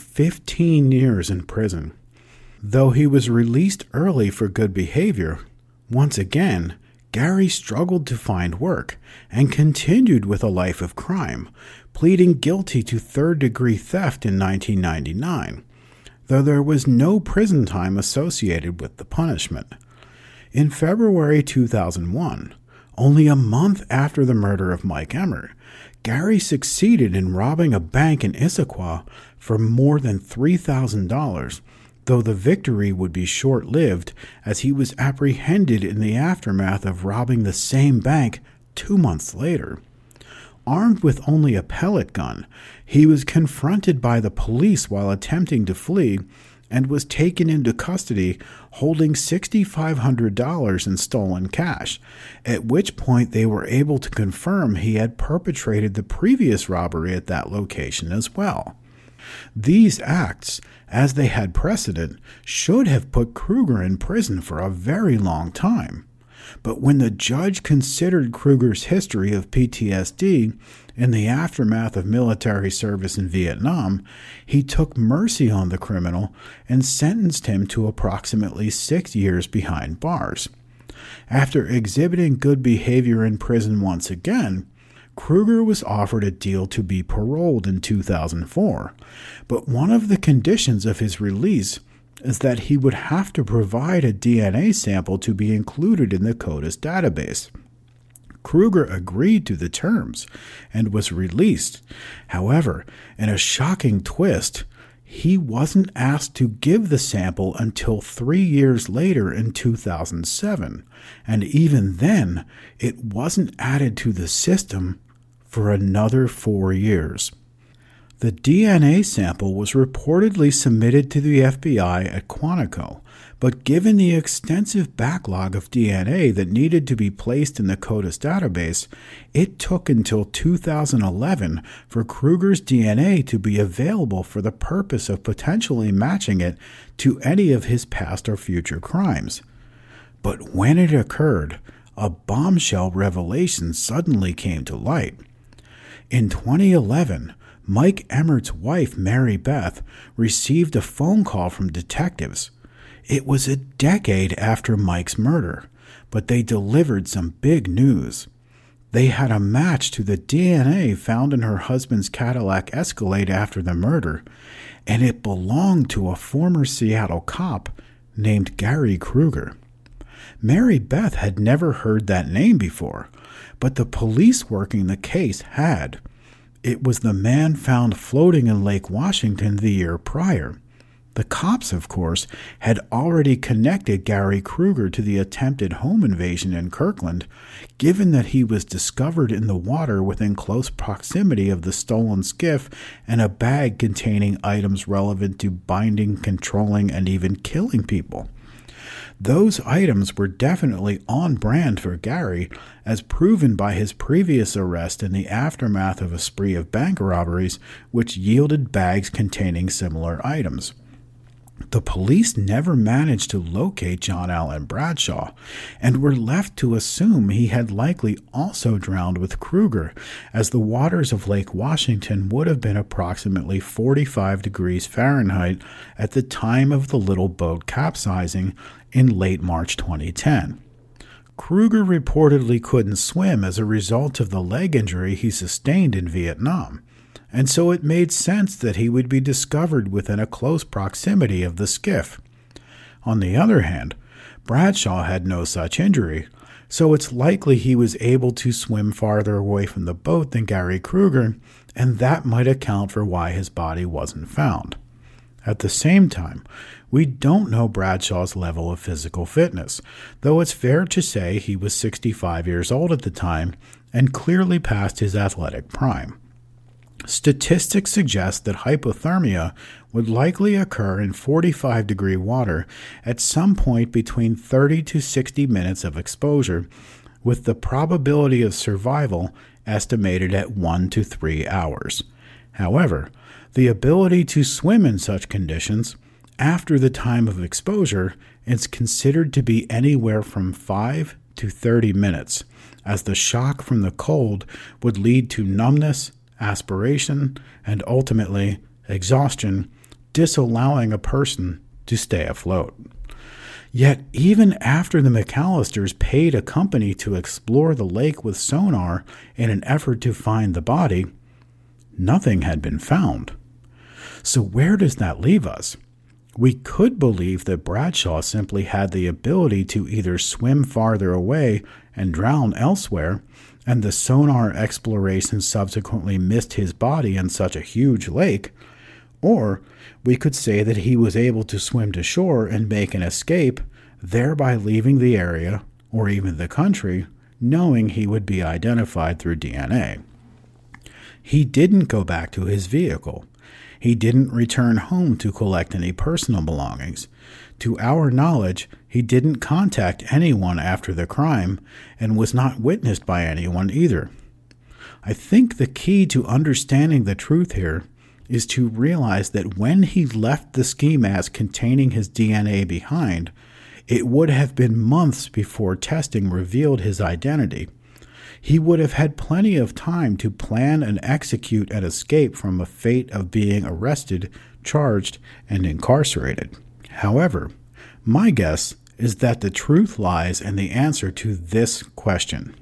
15 years in prison. Though he was released early for good behavior, once again, Gary struggled to find work and continued with a life of crime, pleading guilty to third-degree theft in 1999, though there was no prison time associated with the punishment. In February 2001, only a month after the murder of Mike Emmert, Gary succeeded in robbing a bank in Issaquah for more than $3,000, though the victory would be short-lived as he was apprehended in the aftermath of robbing the same bank 2 months later. Armed with only a pellet gun, he was confronted by the police while attempting to flee and was taken into custody holding $6,500 in stolen cash, at which point they were able to confirm he had perpetrated the previous robbery at that location as well. These acts, as they had precedent, should have put Kruger in prison for a very long time. But when the judge considered Kruger's history of PTSD in the aftermath of military service in Vietnam, he took mercy on the criminal and sentenced him to approximately 6 years behind bars. After exhibiting good behavior in prison once again, Kruger was offered a deal to be paroled in 2004, but one of the conditions of his release is that he would have to provide a DNA sample to be included in the CODIS database. Kruger agreed to the terms and was released. However, in a shocking twist, he wasn't asked to give the sample until 3 years later in 2007, and even then, it wasn't added to the system for another 4 years. The DNA sample was reportedly submitted to the FBI at Quantico, but given the extensive backlog of DNA that needed to be placed in the CODIS database, it took until 2011 for Kruger's DNA to be available for the purpose of potentially matching it to any of his past or future crimes. But when it occurred, a bombshell revelation suddenly came to light. In 2011, Mike Emmert's wife, Mary Beth, received a phone call from detectives. It was a decade after Mike's murder, but they delivered some big news. They had a match to the DNA found in her husband's Cadillac Escalade after the murder, and it belonged to a former Seattle cop named Gary Kruger. Mary Beth had never heard that name before, but the police working the case had. It was the man found floating in Lake Washington the year prior. The cops, of course, had already connected Gary Kruger to the attempted home invasion in Kirkland, given that he was discovered in the water within close proximity of the stolen skiff and a bag containing items relevant to binding, controlling, and even killing people. Those items were definitely on brand for Gary, as proven by his previous arrest in the aftermath of a spree of bank robberies, which yielded bags containing similar items. The police never managed to locate John Allen Bradshaw, and were left to assume he had likely also drowned with Kruger, as the waters of Lake Washington would have been approximately 45 degrees Fahrenheit at the time of the little boat capsizing in late March 2010. Kruger reportedly couldn't swim as a result of the leg injury he sustained in Vietnam, and so it made sense that he would be discovered within a close proximity of the skiff. On the other hand, Bradshaw had no such injury, so it's likely he was able to swim farther away from the boat than Gary Kruger, and that might account for why his body wasn't found. At the same time, we don't know Bradshaw's level of physical fitness, though it's fair to say he was 65 years old at the time and clearly past his athletic prime. Statistics suggest that hypothermia would likely occur in 45-degree water at some point between 30 to 60 minutes of exposure, with the probability of survival estimated at 1 to 3 hours. However, the ability to swim in such conditions after the time of exposure is considered to be anywhere from 5 to 30 minutes, as the shock from the cold would lead to numbness, aspiration, and ultimately exhaustion, disallowing a person to stay afloat. Yet, even after the McAllisters paid a company to explore the lake with sonar in an effort to find the body, nothing had been found. So where does that leave us? We could believe that Bradshaw simply had the ability to either swim farther away and drown elsewhere, and the sonar exploration subsequently missed his body in such a huge lake, or we could say that he was able to swim to shore and make an escape, thereby leaving the area, or even the country, knowing he would be identified through DNA. He didn't go back to his vehicle. He didn't return home to collect any personal belongings. To our knowledge, he didn't contact anyone after the crime and was not witnessed by anyone either. I think the key to understanding the truth here is to realize that when he left the ski mask containing his DNA behind, it would have been months before testing revealed his identity. He would have had plenty of time to plan and execute an escape from a fate of being arrested, charged, and incarcerated. However, my guess is that the truth lies in the answer to this question.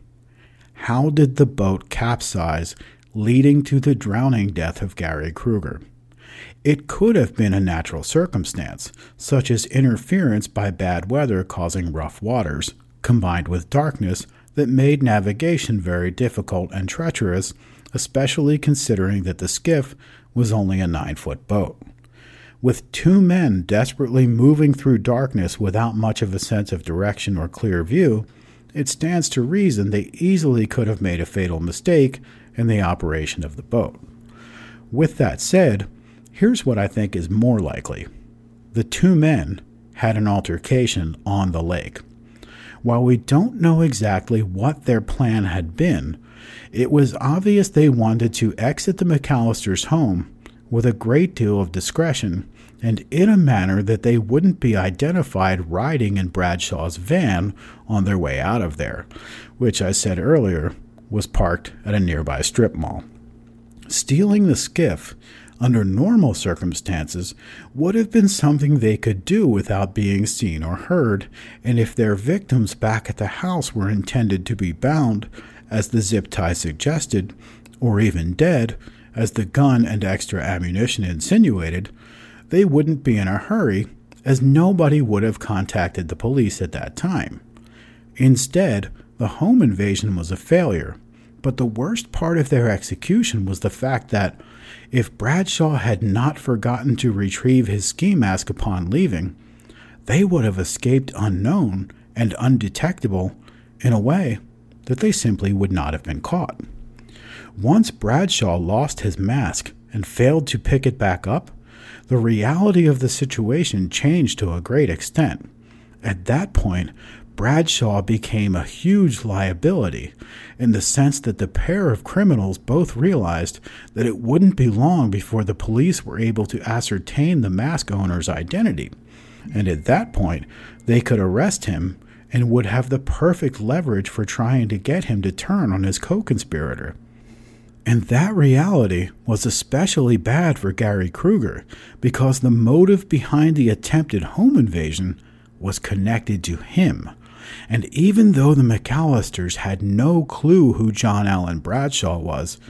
How did the boat capsize, leading to the drowning death of Gary Kruger? It could have been a natural circumstance, such as interference by bad weather causing rough waters, combined with darkness that made navigation very difficult and treacherous, especially considering that the skiff was only a 9-foot boat. With two men desperately moving through darkness without much of a sense of direction or clear view, it stands to reason they easily could have made a fatal mistake in the operation of the boat. With that said, here's what I think is more likely. The two men had an altercation on the lake. While we don't know exactly what their plan had been, it was obvious they wanted to exit the McAllisters' home with a great deal of discretion and in a manner that they wouldn't be identified riding in Bradshaw's van on their way out of there, which I said earlier was parked at a nearby strip mall. Stealing the skiff under normal circumstances would have been something they could do without being seen or heard, and if their victims back at the house were intended to be bound, as the zip tie suggested, or even dead, as the gun and extra ammunition insinuated, they wouldn't be in a hurry, as nobody would have contacted the police at that time. Instead, the home invasion was a failure, but the worst part of their execution was the fact that if Bradshaw had not forgotten to retrieve his ski mask upon leaving, they would have escaped unknown and undetectable in a way that they simply would not have been caught. Once Bradshaw lost his mask and failed to pick it back up, the reality of the situation changed to a great extent. At that point, Bradshaw became a huge liability in the sense that the pair of criminals both realized that it wouldn't be long before the police were able to ascertain the mask owner's identity, and at that point they could arrest him and would have the perfect leverage for trying to get him to turn on his co-conspirator. And that reality was especially bad for Gary Kruger because the motive behind the attempted home invasion was connected to him. And even though the McAllisters had no clue who John Allen Bradshaw was,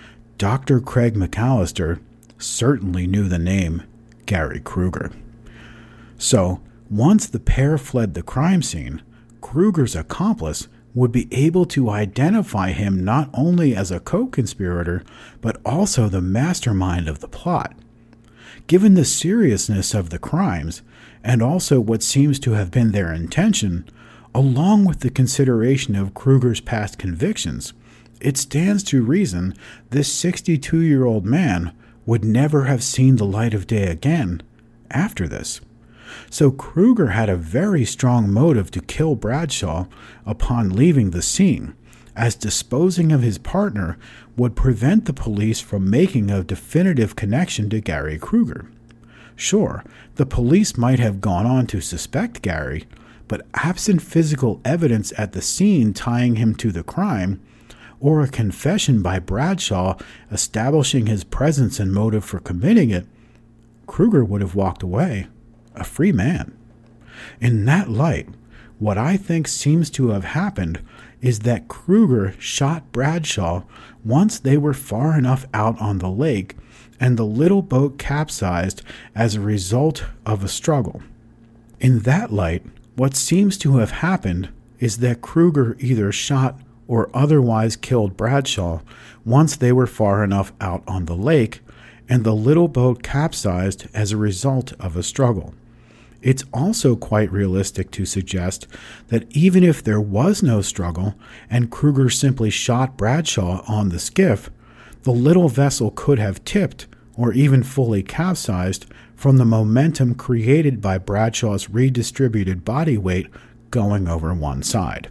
Dr. Craig McAllister certainly knew the name Gary Kruger. So, once the pair fled the crime scene, Kruger's accomplice would be able to identify him not only as a co-conspirator, but also the mastermind of the plot. Given the seriousness of the crimes, and also what seems to have been their intention, along with the consideration of Kruger's past convictions, it stands to reason this 62-year-old man would never have seen the light of day again after this. So Kruger had a very strong motive to kill Bradshaw upon leaving the scene, as disposing of his partner would prevent the police from making a definitive connection to Gary Kruger. Sure, the police might have gone on to suspect Gary, but absent physical evidence at the scene tying him to the crime, or a confession by Bradshaw establishing his presence and motive for committing it, Kruger would have walked away a free man. In that light, what I think seems to have happened is that Kruger shot Bradshaw once they were far enough out on the lake and the little boat capsized as a result of a struggle. In that light, what seems to have happened is that Kruger either shot or otherwise killed Bradshaw once they were far enough out on the lake and the little boat capsized as a result of a struggle. It's also quite realistic to suggest that even if there was no struggle and Kruger simply shot Bradshaw on the skiff, the little vessel could have tipped or even fully capsized from the momentum created by Bradshaw's redistributed body weight going over one side.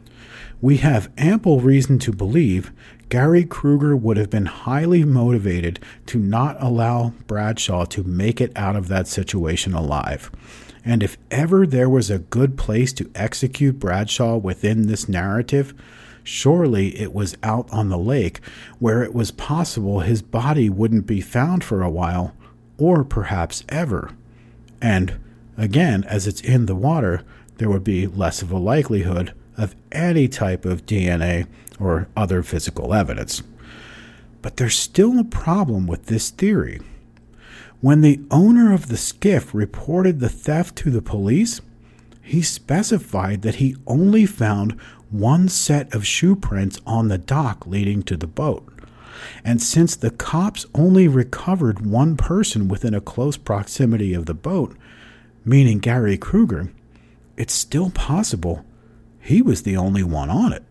We have ample reason to believe Gary Kruger would have been highly motivated to not allow Bradshaw to make it out of that situation alive. And if ever there was a good place to execute Bradshaw within this narrative, surely it was out on the lake, where it was possible his body wouldn't be found for a while, or perhaps ever. And, again, as it's in the water, there would be less of a likelihood of any type of DNA or other physical evidence. But there's still a problem with this theory. When the owner of the skiff reported the theft to the police, he specified that he only found one set of shoe prints on the dock leading to the boat. And since the cops only recovered one person within a close proximity of the boat, meaning Gary Kruger, it's still possible he was the only one on it.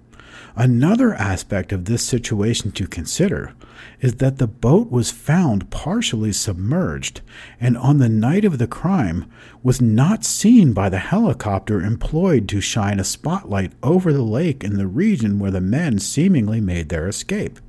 Another aspect of this situation to consider is that the boat was found partially submerged, and on the night of the crime was not seen by the helicopter employed to shine a spotlight over the lake in the region where the men seemingly made their escape.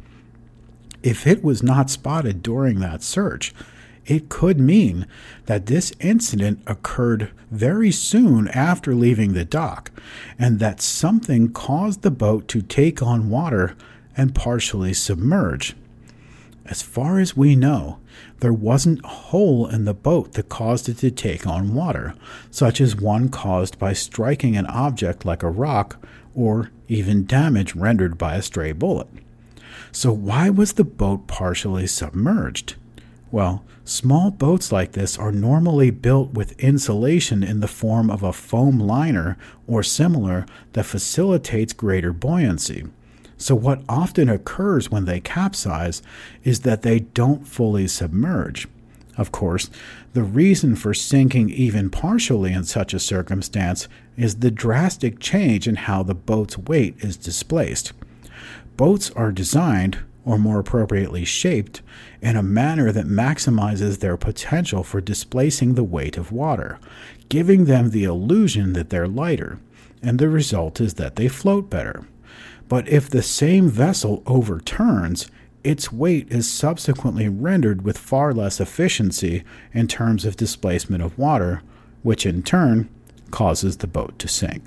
If it was not spotted during that search, it could mean that this incident occurred very soon after leaving the dock, and that something caused the boat to take on water and partially submerge. As far as we know, there wasn't a hole in the boat that caused it to take on water, such as one caused by striking an object like a rock or even damage rendered by a stray bullet. So why was the boat partially submerged? Well, small boats like this are normally built with insulation in the form of a foam liner or similar that facilitates greater buoyancy. So what often occurs when they capsize is that they don't fully submerge. Of course, the reason for sinking even partially in such a circumstance is the drastic change in how the boat's weight is displaced. Boats are designed, or more appropriately shaped, in a manner that maximizes their potential for displacing the weight of water, giving them the illusion that they're lighter, and the result is that they float better. But if the same vessel overturns, its weight is subsequently rendered with far less efficiency in terms of displacement of water, which in turn causes the boat to sink.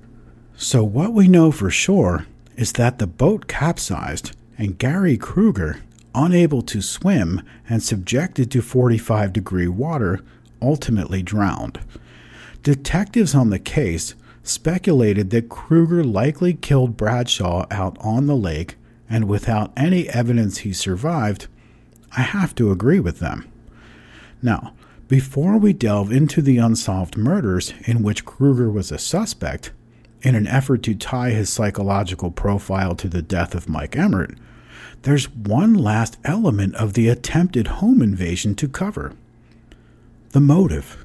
So what we know for sure is that the boat capsized, and Gary Kruger, unable to swim and subjected to 45-degree water, ultimately drowned. Detectives on the case speculated that Kruger likely killed Bradshaw out on the lake, and without any evidence he survived, I have to agree with them. Now, before we delve into the unsolved murders in which Kruger was a suspect, in an effort to tie his psychological profile to the death of Mike Emmert, there's one last element of the attempted home invasion to cover: the motive.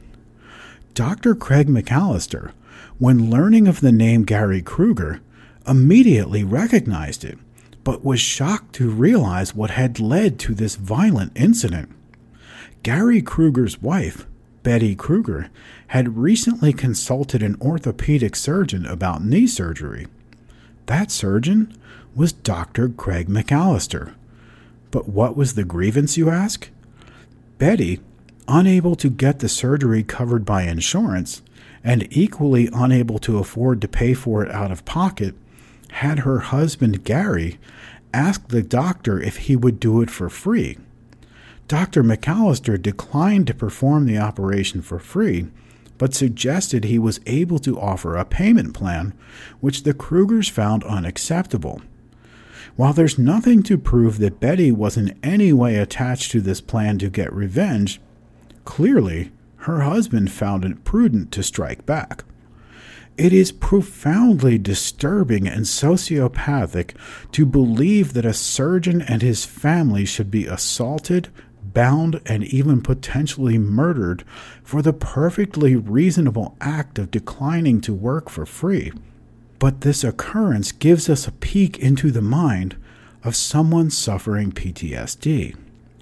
Dr. Craig McAllister, when learning of the name Gary Kruger, immediately recognized it, but was shocked to realize what had led to this violent incident. Gary Kruger's wife, Betty Kruger, had recently consulted an orthopedic surgeon about knee surgery. That surgeon was Dr. Craig McAllister. But what was the grievance, you ask? Betty, unable to get the surgery covered by insurance, and equally unable to afford to pay for it out of pocket, had her husband Gary ask the doctor if he would do it for free. Dr. McAllister declined to perform the operation for free, but suggested he was able to offer a payment plan, which the Krugers found unacceptable. While there's nothing to prove that Betty was in any way attached to this plan to get revenge, clearly her husband found it prudent to strike back. It is profoundly disturbing and sociopathic to believe that a surgeon and his family should be assaulted, bound, and even potentially murdered for the perfectly reasonable act of declining to work for free. But this occurrence gives us a peek into the mind of someone suffering PTSD.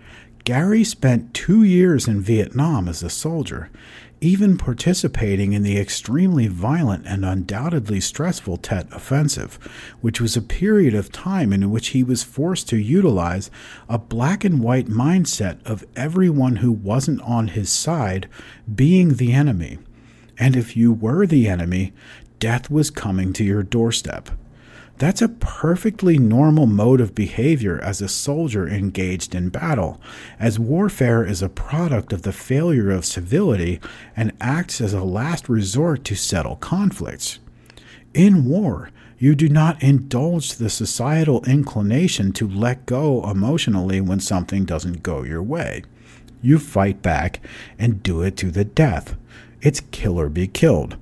Gary spent 2 years in Vietnam as a soldier, even participating in the extremely violent and undoubtedly stressful Tet Offensive, which was a period of time in which he was forced to utilize a black and white mindset of everyone who wasn't on his side being the enemy. And if you were the enemy, death was coming to your doorstep. That's a perfectly normal mode of behavior as a soldier engaged in battle, as warfare is a product of the failure of civility and acts as a last resort to settle conflicts. In war, you do not indulge the societal inclination to let go emotionally when something doesn't go your way. You fight back and do it to the death. It's kill or be killed.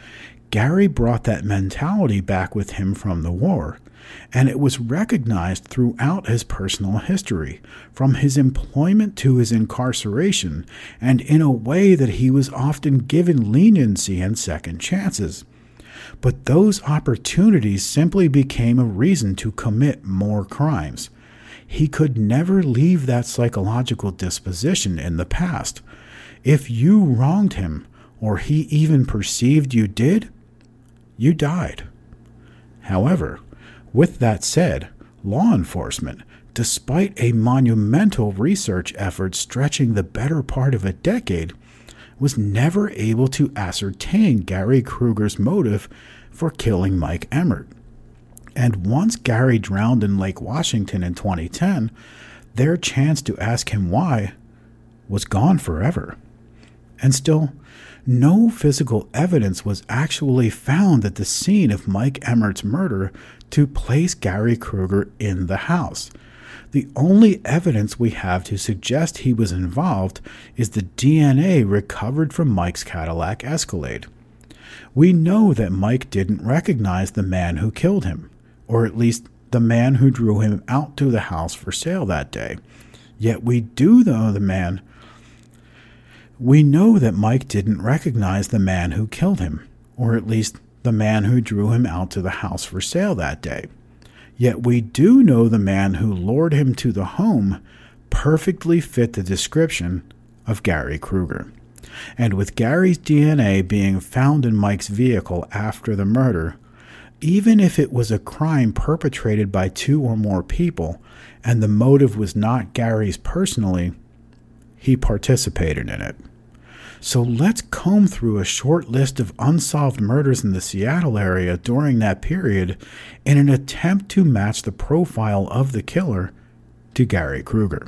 Gary brought that mentality back with him from the war, and it was recognized throughout his personal history, from his employment to his incarceration, and in a way that he was often given leniency and second chances. But those opportunities simply became a reason to commit more crimes. He could never leave that psychological disposition in the past. If you wronged him, or he even perceived you did, you died. However, with that said, law enforcement, despite a monumental research effort stretching the better part of a decade, was never able to ascertain Gary Kruger's motive for killing Mike Emmert. And once Gary drowned in Lake Washington in 2010, their chance to ask him why was gone forever. And still, no physical evidence was actually found at the scene of Mike Emmert's murder to place Gary Kruger in the house. The only evidence we have to suggest he was involved is the DNA recovered from Mike's Cadillac Escalade. We know that Mike didn't recognize the man who killed him, or at least the man who drew him out to the house for sale that day. Yet we know that Mike didn't recognize the man who killed him, or at least the man who drew him out to the house for sale that day. Yet we do know the man who lured him to the home perfectly fit the description of Gary Kruger. And with Gary's DNA being found in Mike's vehicle after the murder, even if it was a crime perpetrated by 2 or more people, and the motive was not Gary's personally, he participated in it. So let's comb through a short list of unsolved murders in the Seattle area during that period in an attempt to match the profile of the killer to Gary Kruger.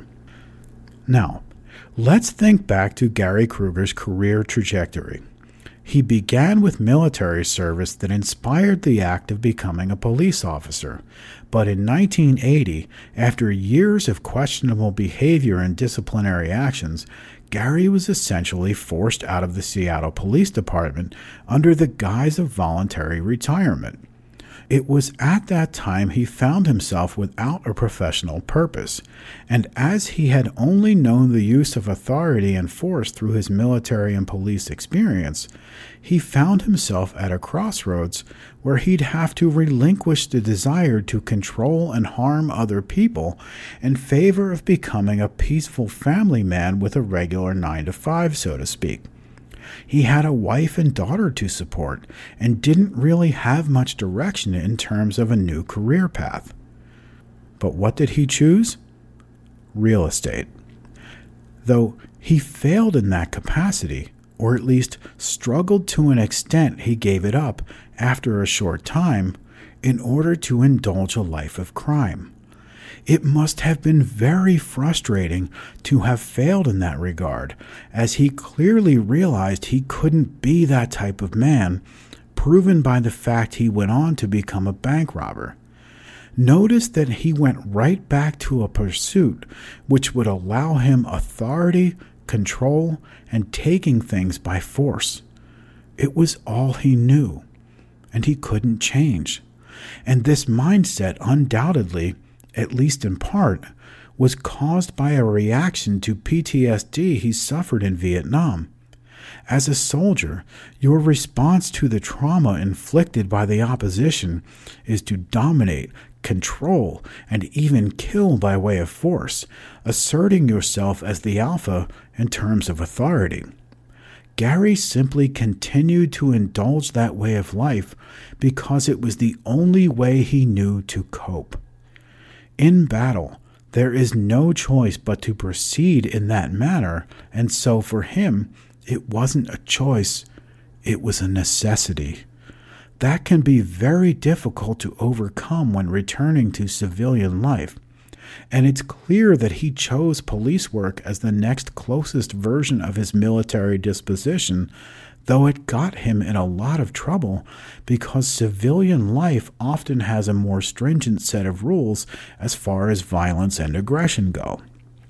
Now, let's think back to Gary Kruger's career trajectory. He began with military service that inspired the act of becoming a police officer. But in 1980, after years of questionable behavior and disciplinary actions, Gary was essentially forced out of the Seattle Police Department under the guise of voluntary retirement. It was at that time he found himself without a professional purpose, and as he had only known the use of authority and force through his military and police experience, he found himself at a crossroads where he'd have to relinquish the desire to control and harm other people in favor of becoming a peaceful family man with a regular 9-to-5, so to speak. He had a wife and daughter to support and didn't really have much direction in terms of a new career path. But what did he choose? Real estate. Though he failed in that capacity, or at least struggled to an extent he gave it up after a short time in order to indulge a life of crime. It must have been very frustrating to have failed in that regard, as he clearly realized he couldn't be that type of man, proven by the fact he went on to become a bank robber. Notice that he went right back to a pursuit which would allow him authority, control, and taking things by force. It was all he knew, and he couldn't change. And this mindset undoubtedly, at least in part, was caused by a reaction to PTSD he suffered in Vietnam. As a soldier, your response to the trauma inflicted by the opposition is to dominate, control, and even kill by way of force, asserting yourself as the alpha in terms of authority. Gary simply continued to indulge that way of life because it was the only way he knew to cope. In battle, there is no choice but to proceed in that manner, and so for him, it wasn't a choice, it was a necessity. That can be very difficult to overcome when returning to civilian life, and it's clear that he chose police work as the next closest version of his military disposition, though it got him in a lot of trouble because civilian life often has a more stringent set of rules as far as violence and aggression go.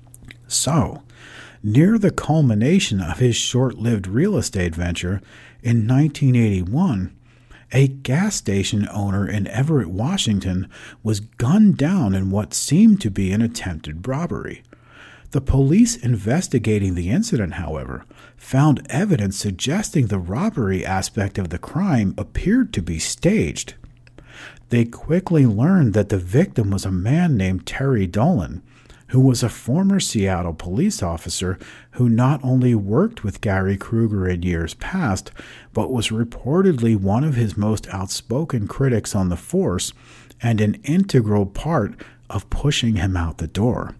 So, near the culmination of his short-lived real estate venture in 1981, a gas station owner in Everett, Washington, was gunned down in what seemed to be an attempted robbery. The police investigating the incident, however, found evidence suggesting the robbery aspect of the crime appeared to be staged. They quickly learned that the victim was a man named Terry Dolan, who was a former Seattle police officer who not only worked with Gary Kruger in years past, but was reportedly one of his most outspoken critics on the force and an integral part of pushing him out the door.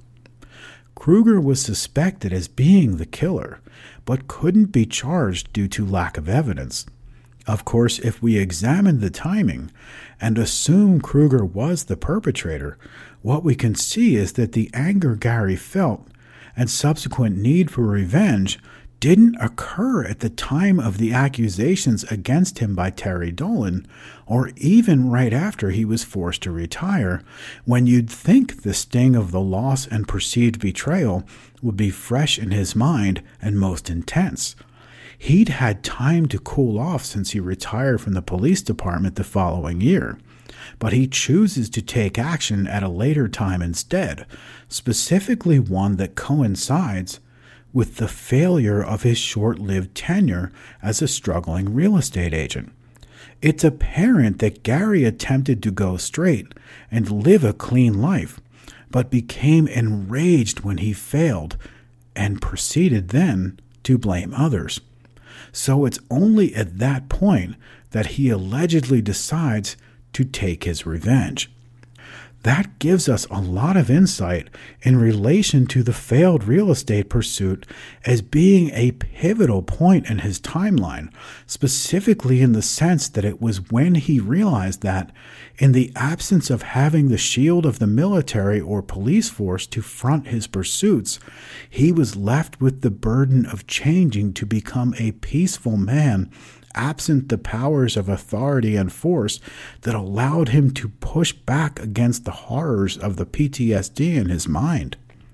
Kruger was suspected as being the killer, but couldn't be charged due to lack of evidence. Of course, if we examine the timing and assume Kruger was the perpetrator, what we can see is that the anger Gary felt and subsequent need for revenge didn't occur at the time of the accusations against him by Terry Dolan, or even right after he was forced to retire, when you'd think the sting of the loss and perceived betrayal would be fresh in his mind and most intense. He'd had time to cool off since he retired from the police department the following year, but he chooses to take action at a later time instead, specifically one that coincides with the failure of his short-lived tenure as a struggling real estate agent. It's apparent that Gary attempted to go straight and live a clean life, but became enraged when he failed and proceeded then to blame others. So it's only at that point that he allegedly decides to take his revenge. That gives us a lot of insight in relation to the failed real estate pursuit as being a pivotal point in his timeline, specifically in the sense that it was when he realized that, in the absence of having the shield of the military or police force to front his pursuits, he was left with the burden of changing to become a peaceful man, absent the powers of authority and force that allowed him to push back against the horrors of the PTSD in his mind.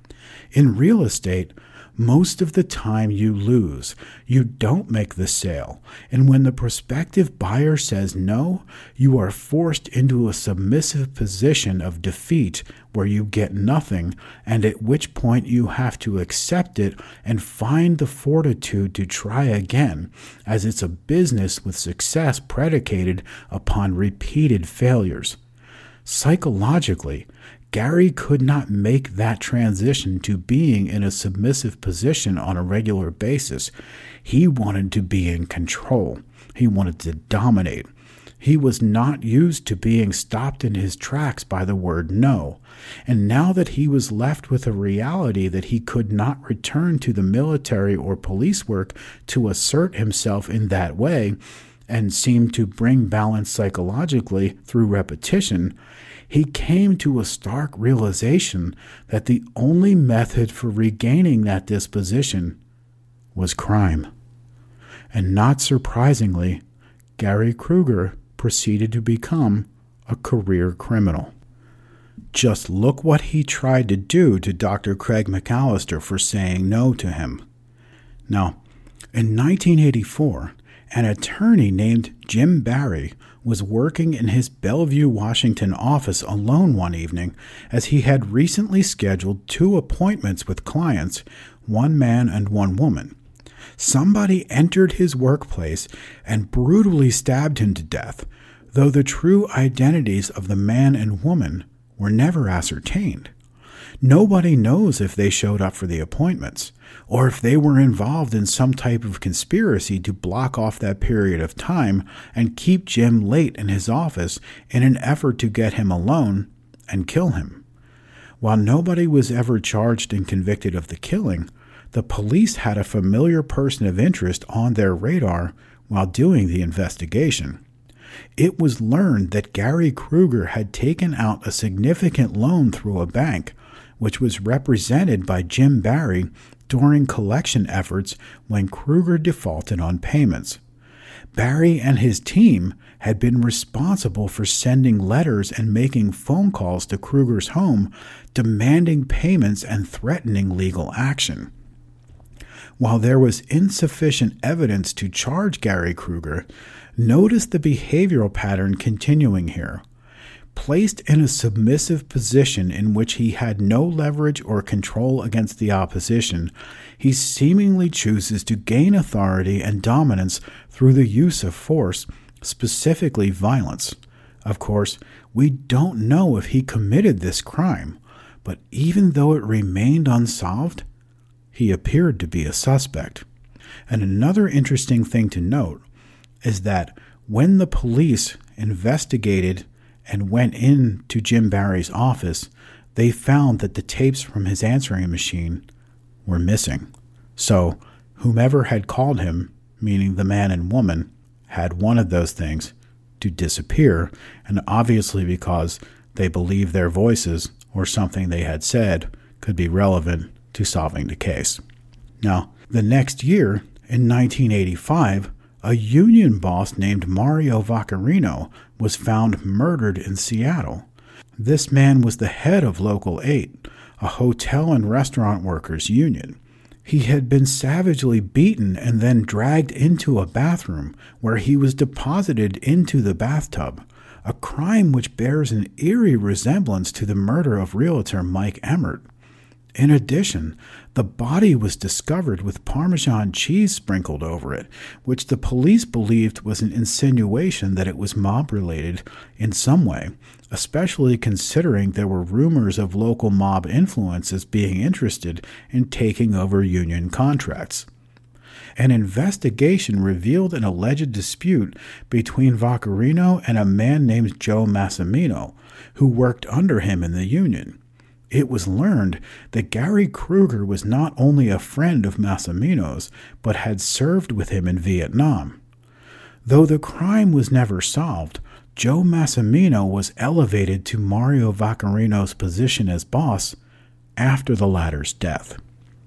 In real estate, most of the time you lose. You don't make the sale. And when the prospective buyer says no, you are forced into a submissive position of defeat where you get nothing, and at which point you have to accept it and find the fortitude to try again, as it's a business with success predicated upon repeated failures. Psychologically, Gary could not make that transition to being in a submissive position on a regular basis. He wanted to be in control. He wanted to dominate. He was not used to being stopped in his tracks by the word no. And now that he was left with a reality that he could not return to the military or police work to assert himself in that way, and seemed to bring balance psychologically through repetition, he came to a stark realization that the only method for regaining that disposition was crime. And not surprisingly, Gary Kruger proceeded to become a career criminal. Just look what he tried to do to Dr. Craig McAllister for saying no to him. Now, in 1984, an attorney named Jim Barry was working in his Bellevue, Washington office alone one evening as he had recently scheduled 2 appointments with clients, one man and one woman. Somebody entered his workplace and brutally stabbed him to death, though the true identities of the man and woman were never ascertained. Nobody knows if they showed up for the appointments, or if they were involved in some type of conspiracy to block off that period of time and keep Jim late in his office in an effort to get him alone and kill him. While nobody was ever charged and convicted of the killing, the police had a familiar person of interest on their radar while doing the investigation. It was learned that Gary Kruger had taken out a significant loan through a bank, which was represented by Jim Barry during collection efforts when Kruger defaulted on payments. Barry and his team had been responsible for sending letters and making phone calls to Kruger's home, demanding payments and threatening legal action. While there was insufficient evidence to charge Gary Kruger, notice the behavioral pattern continuing here. Placed in a submissive position in which he had no leverage or control against the opposition, he seemingly chooses to gain authority and dominance through the use of force, specifically violence. Of course, we don't know if he committed this crime, but even though it remained unsolved, he appeared to be a suspect. And another interesting thing to note is that when the police investigated and went into Jim Barry's office, they found that the tapes from his answering machine were missing. So whomever had called him, meaning the man and woman, had wanted those things to disappear, and obviously because they believed their voices or something they had said could be relevant to solving the case. Now, the next year, in 1985, a union boss named Mario Vaccarino was found murdered in Seattle. This man was the head of Local 8, a hotel and restaurant workers union. He had been savagely beaten and then dragged into a bathroom where he was deposited into the bathtub, a crime which bears an eerie resemblance to the murder of realtor Mike Emmert. In addition, the body was discovered with Parmesan cheese sprinkled over it, which the police believed was an insinuation that it was mob-related in some way, especially considering there were rumors of local mob influences being interested in taking over union contracts. An investigation revealed an alleged dispute between Vaccarino and a man named Joe Massimino, who worked under him in the union. It was learned that Gary Kruger was not only a friend of Massimino's, but had served with him in Vietnam. Though the crime was never solved, Joe Massimino was elevated to Mario Vaccarino's position as boss after the latter's death.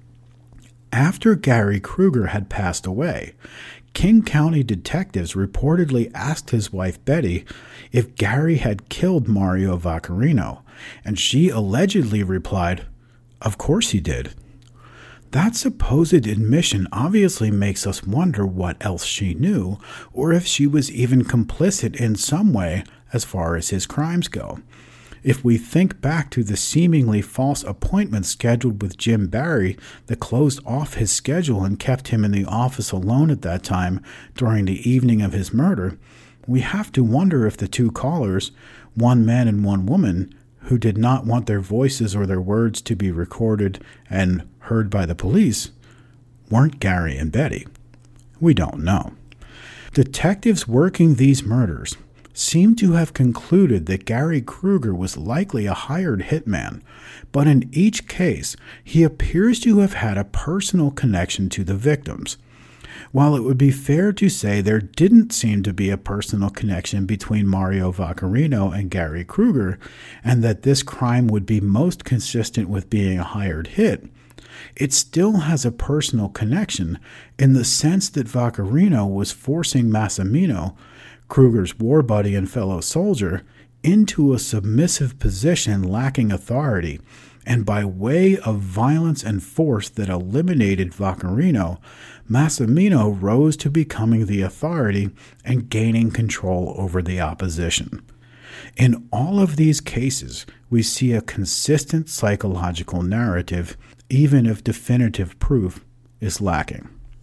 After Gary Kruger had passed away, King County detectives reportedly asked his wife Betty if Gary had killed Mario Vaccarino, and she allegedly replied, "Of course he did." That supposed admission obviously makes us wonder what else she knew, or if she was even complicit in some way as far as his crimes go. If we think back to the seemingly false appointment scheduled with Jim Barry that closed off his schedule and kept him in the office alone at that time during the evening of his murder, we have to wonder if the two callers, one man and one woman, who did not want their voices or their words to be recorded and heard by the police, weren't Gary and Betty. We don't know. Detectives working these murders seem to have concluded that Gary Kruger was likely a hired hitman, but in each case, he appears to have had a personal connection to the victims. While it would be fair to say there didn't seem to be a personal connection between Mario Vaccarino and Gary Kruger, and that this crime would be most consistent with being a hired hit, it still has a personal connection in the sense that Vaccarino was forcing Massimino, Kruger's war buddy and fellow soldier, into a submissive position lacking authority, and by way of violence and force that eliminated Vaccarino, Massimino rose to becoming the authority and gaining control over the opposition. In all of these cases, we see a consistent psychological narrative, even if definitive proof is lacking.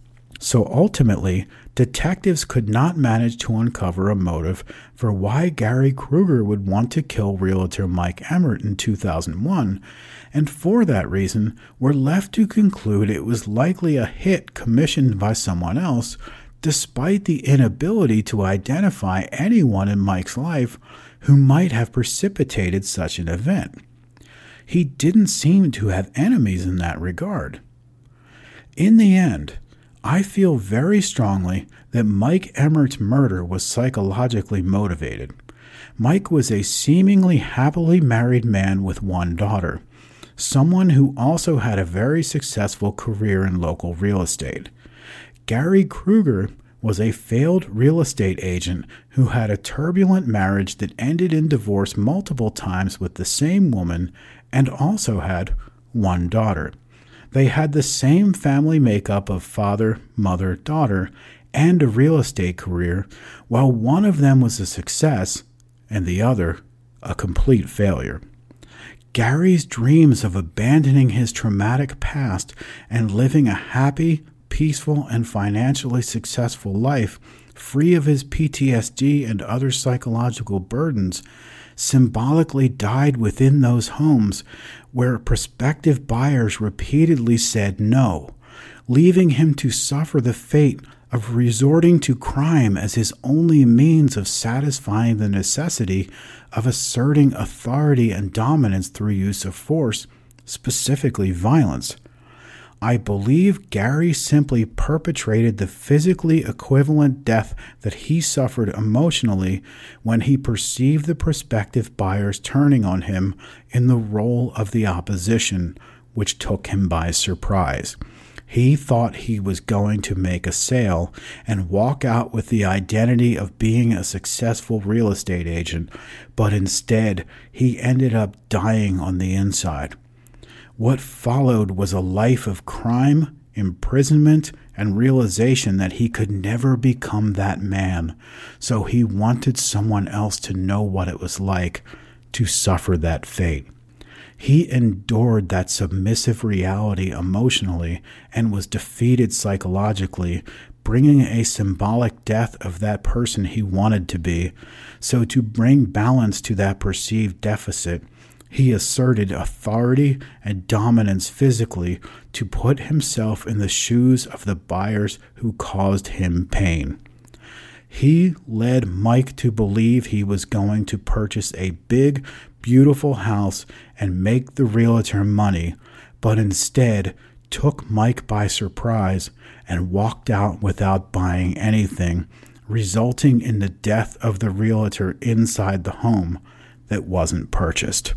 So ultimately, detectives could not manage to uncover a motive for why Gary Kruger would want to kill realtor Mike Emmert in 2001, and for that reason were left to conclude it was likely a hit commissioned by someone else, despite the inability to identify anyone in Mike's life who might have precipitated such an event. He didn't seem to have enemies in that regard. In the end, I feel very strongly that Mike Emmert's murder was psychologically motivated. Mike was a seemingly happily married man with one daughter, someone who also had a very successful career in local real estate. Gary Kruger was a failed real estate agent who had a turbulent marriage that ended in divorce multiple times with the same woman and also had one daughter. They had the same family makeup of father, mother, daughter, and a real estate career, while one of them was a success and the other a complete failure. Gary's dreams of abandoning his traumatic past and living a happy, peaceful, and financially successful life, free of his PTSD and other psychological burdens, symbolically died within those homes where prospective buyers repeatedly said no, leaving him to suffer the fate of resorting to crime as his only means of satisfying the necessity of asserting authority and dominance through use of force, specifically violence. I believe Gary simply perpetrated the physically equivalent death that he suffered emotionally when he perceived the prospective buyers turning on him in the role of the opposition, which took him by surprise. He thought he was going to make a sale and walk out with the identity of being a successful real estate agent, but instead he ended up dying on the inside. What followed was a life of crime, imprisonment, and realization that he could never become that man, so he wanted someone else to know what it was like to suffer that fate. He endured that submissive reality emotionally and was defeated psychologically, bringing a symbolic death of that person he wanted to be. So to bring balance to that perceived deficit, he asserted authority and dominance physically to put himself in the shoes of the buyers who caused him pain. He led Mike to believe he was going to purchase a big, beautiful house and make the realtor money, but instead took Mike by surprise and walked out without buying anything, resulting in the death of the realtor inside the home that wasn't purchased.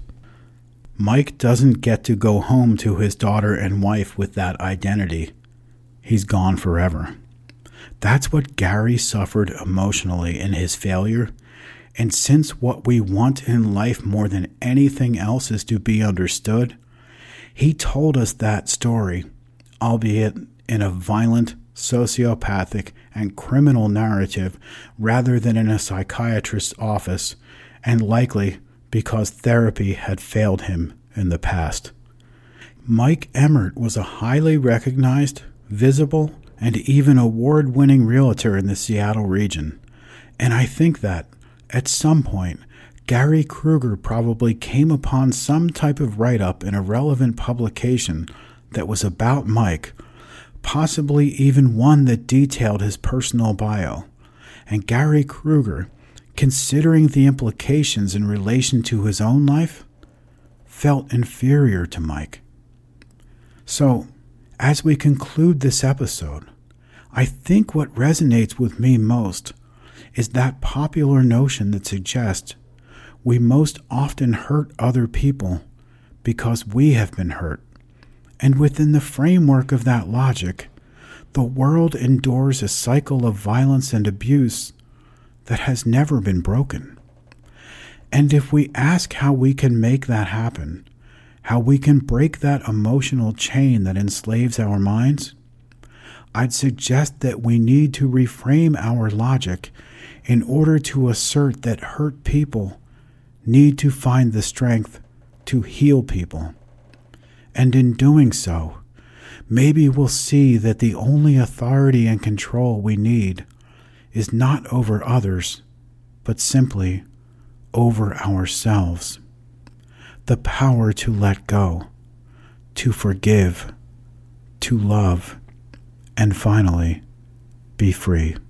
Mike doesn't get to go home to his daughter and wife with that identity. He's gone forever. That's what Gary suffered emotionally in his failure. And since what we want in life more than anything else is to be understood, he told us that story, albeit in a violent, sociopathic, and criminal narrative rather than in a psychiatrist's office, and likely because therapy had failed him in the past. Mike Emmert was a highly recognized, visible, and even award-winning realtor in the Seattle region, and I think that, at some point, Gary Kruger probably came upon some type of write-up in a relevant publication that was about Mike, possibly even one that detailed his personal bio, and Gary Kruger, considering the implications in relation to his own life, felt inferior to Mike. So, as we conclude this episode, I think what resonates with me most is that popular notion that suggests we most often hurt other people because we have been hurt. And within the framework of that logic, the world endures a cycle of violence and abuse that has never been broken. And if we ask how we can make that happen, how we can break that emotional chain that enslaves our minds, I'd suggest that we need to reframe our logic in order to assert that hurt people need to find the strength to heal people. And in doing so, maybe we'll see that the only authority and control we need is not over others, but simply over ourselves. The power to let go, to forgive, to love, and finally, be free.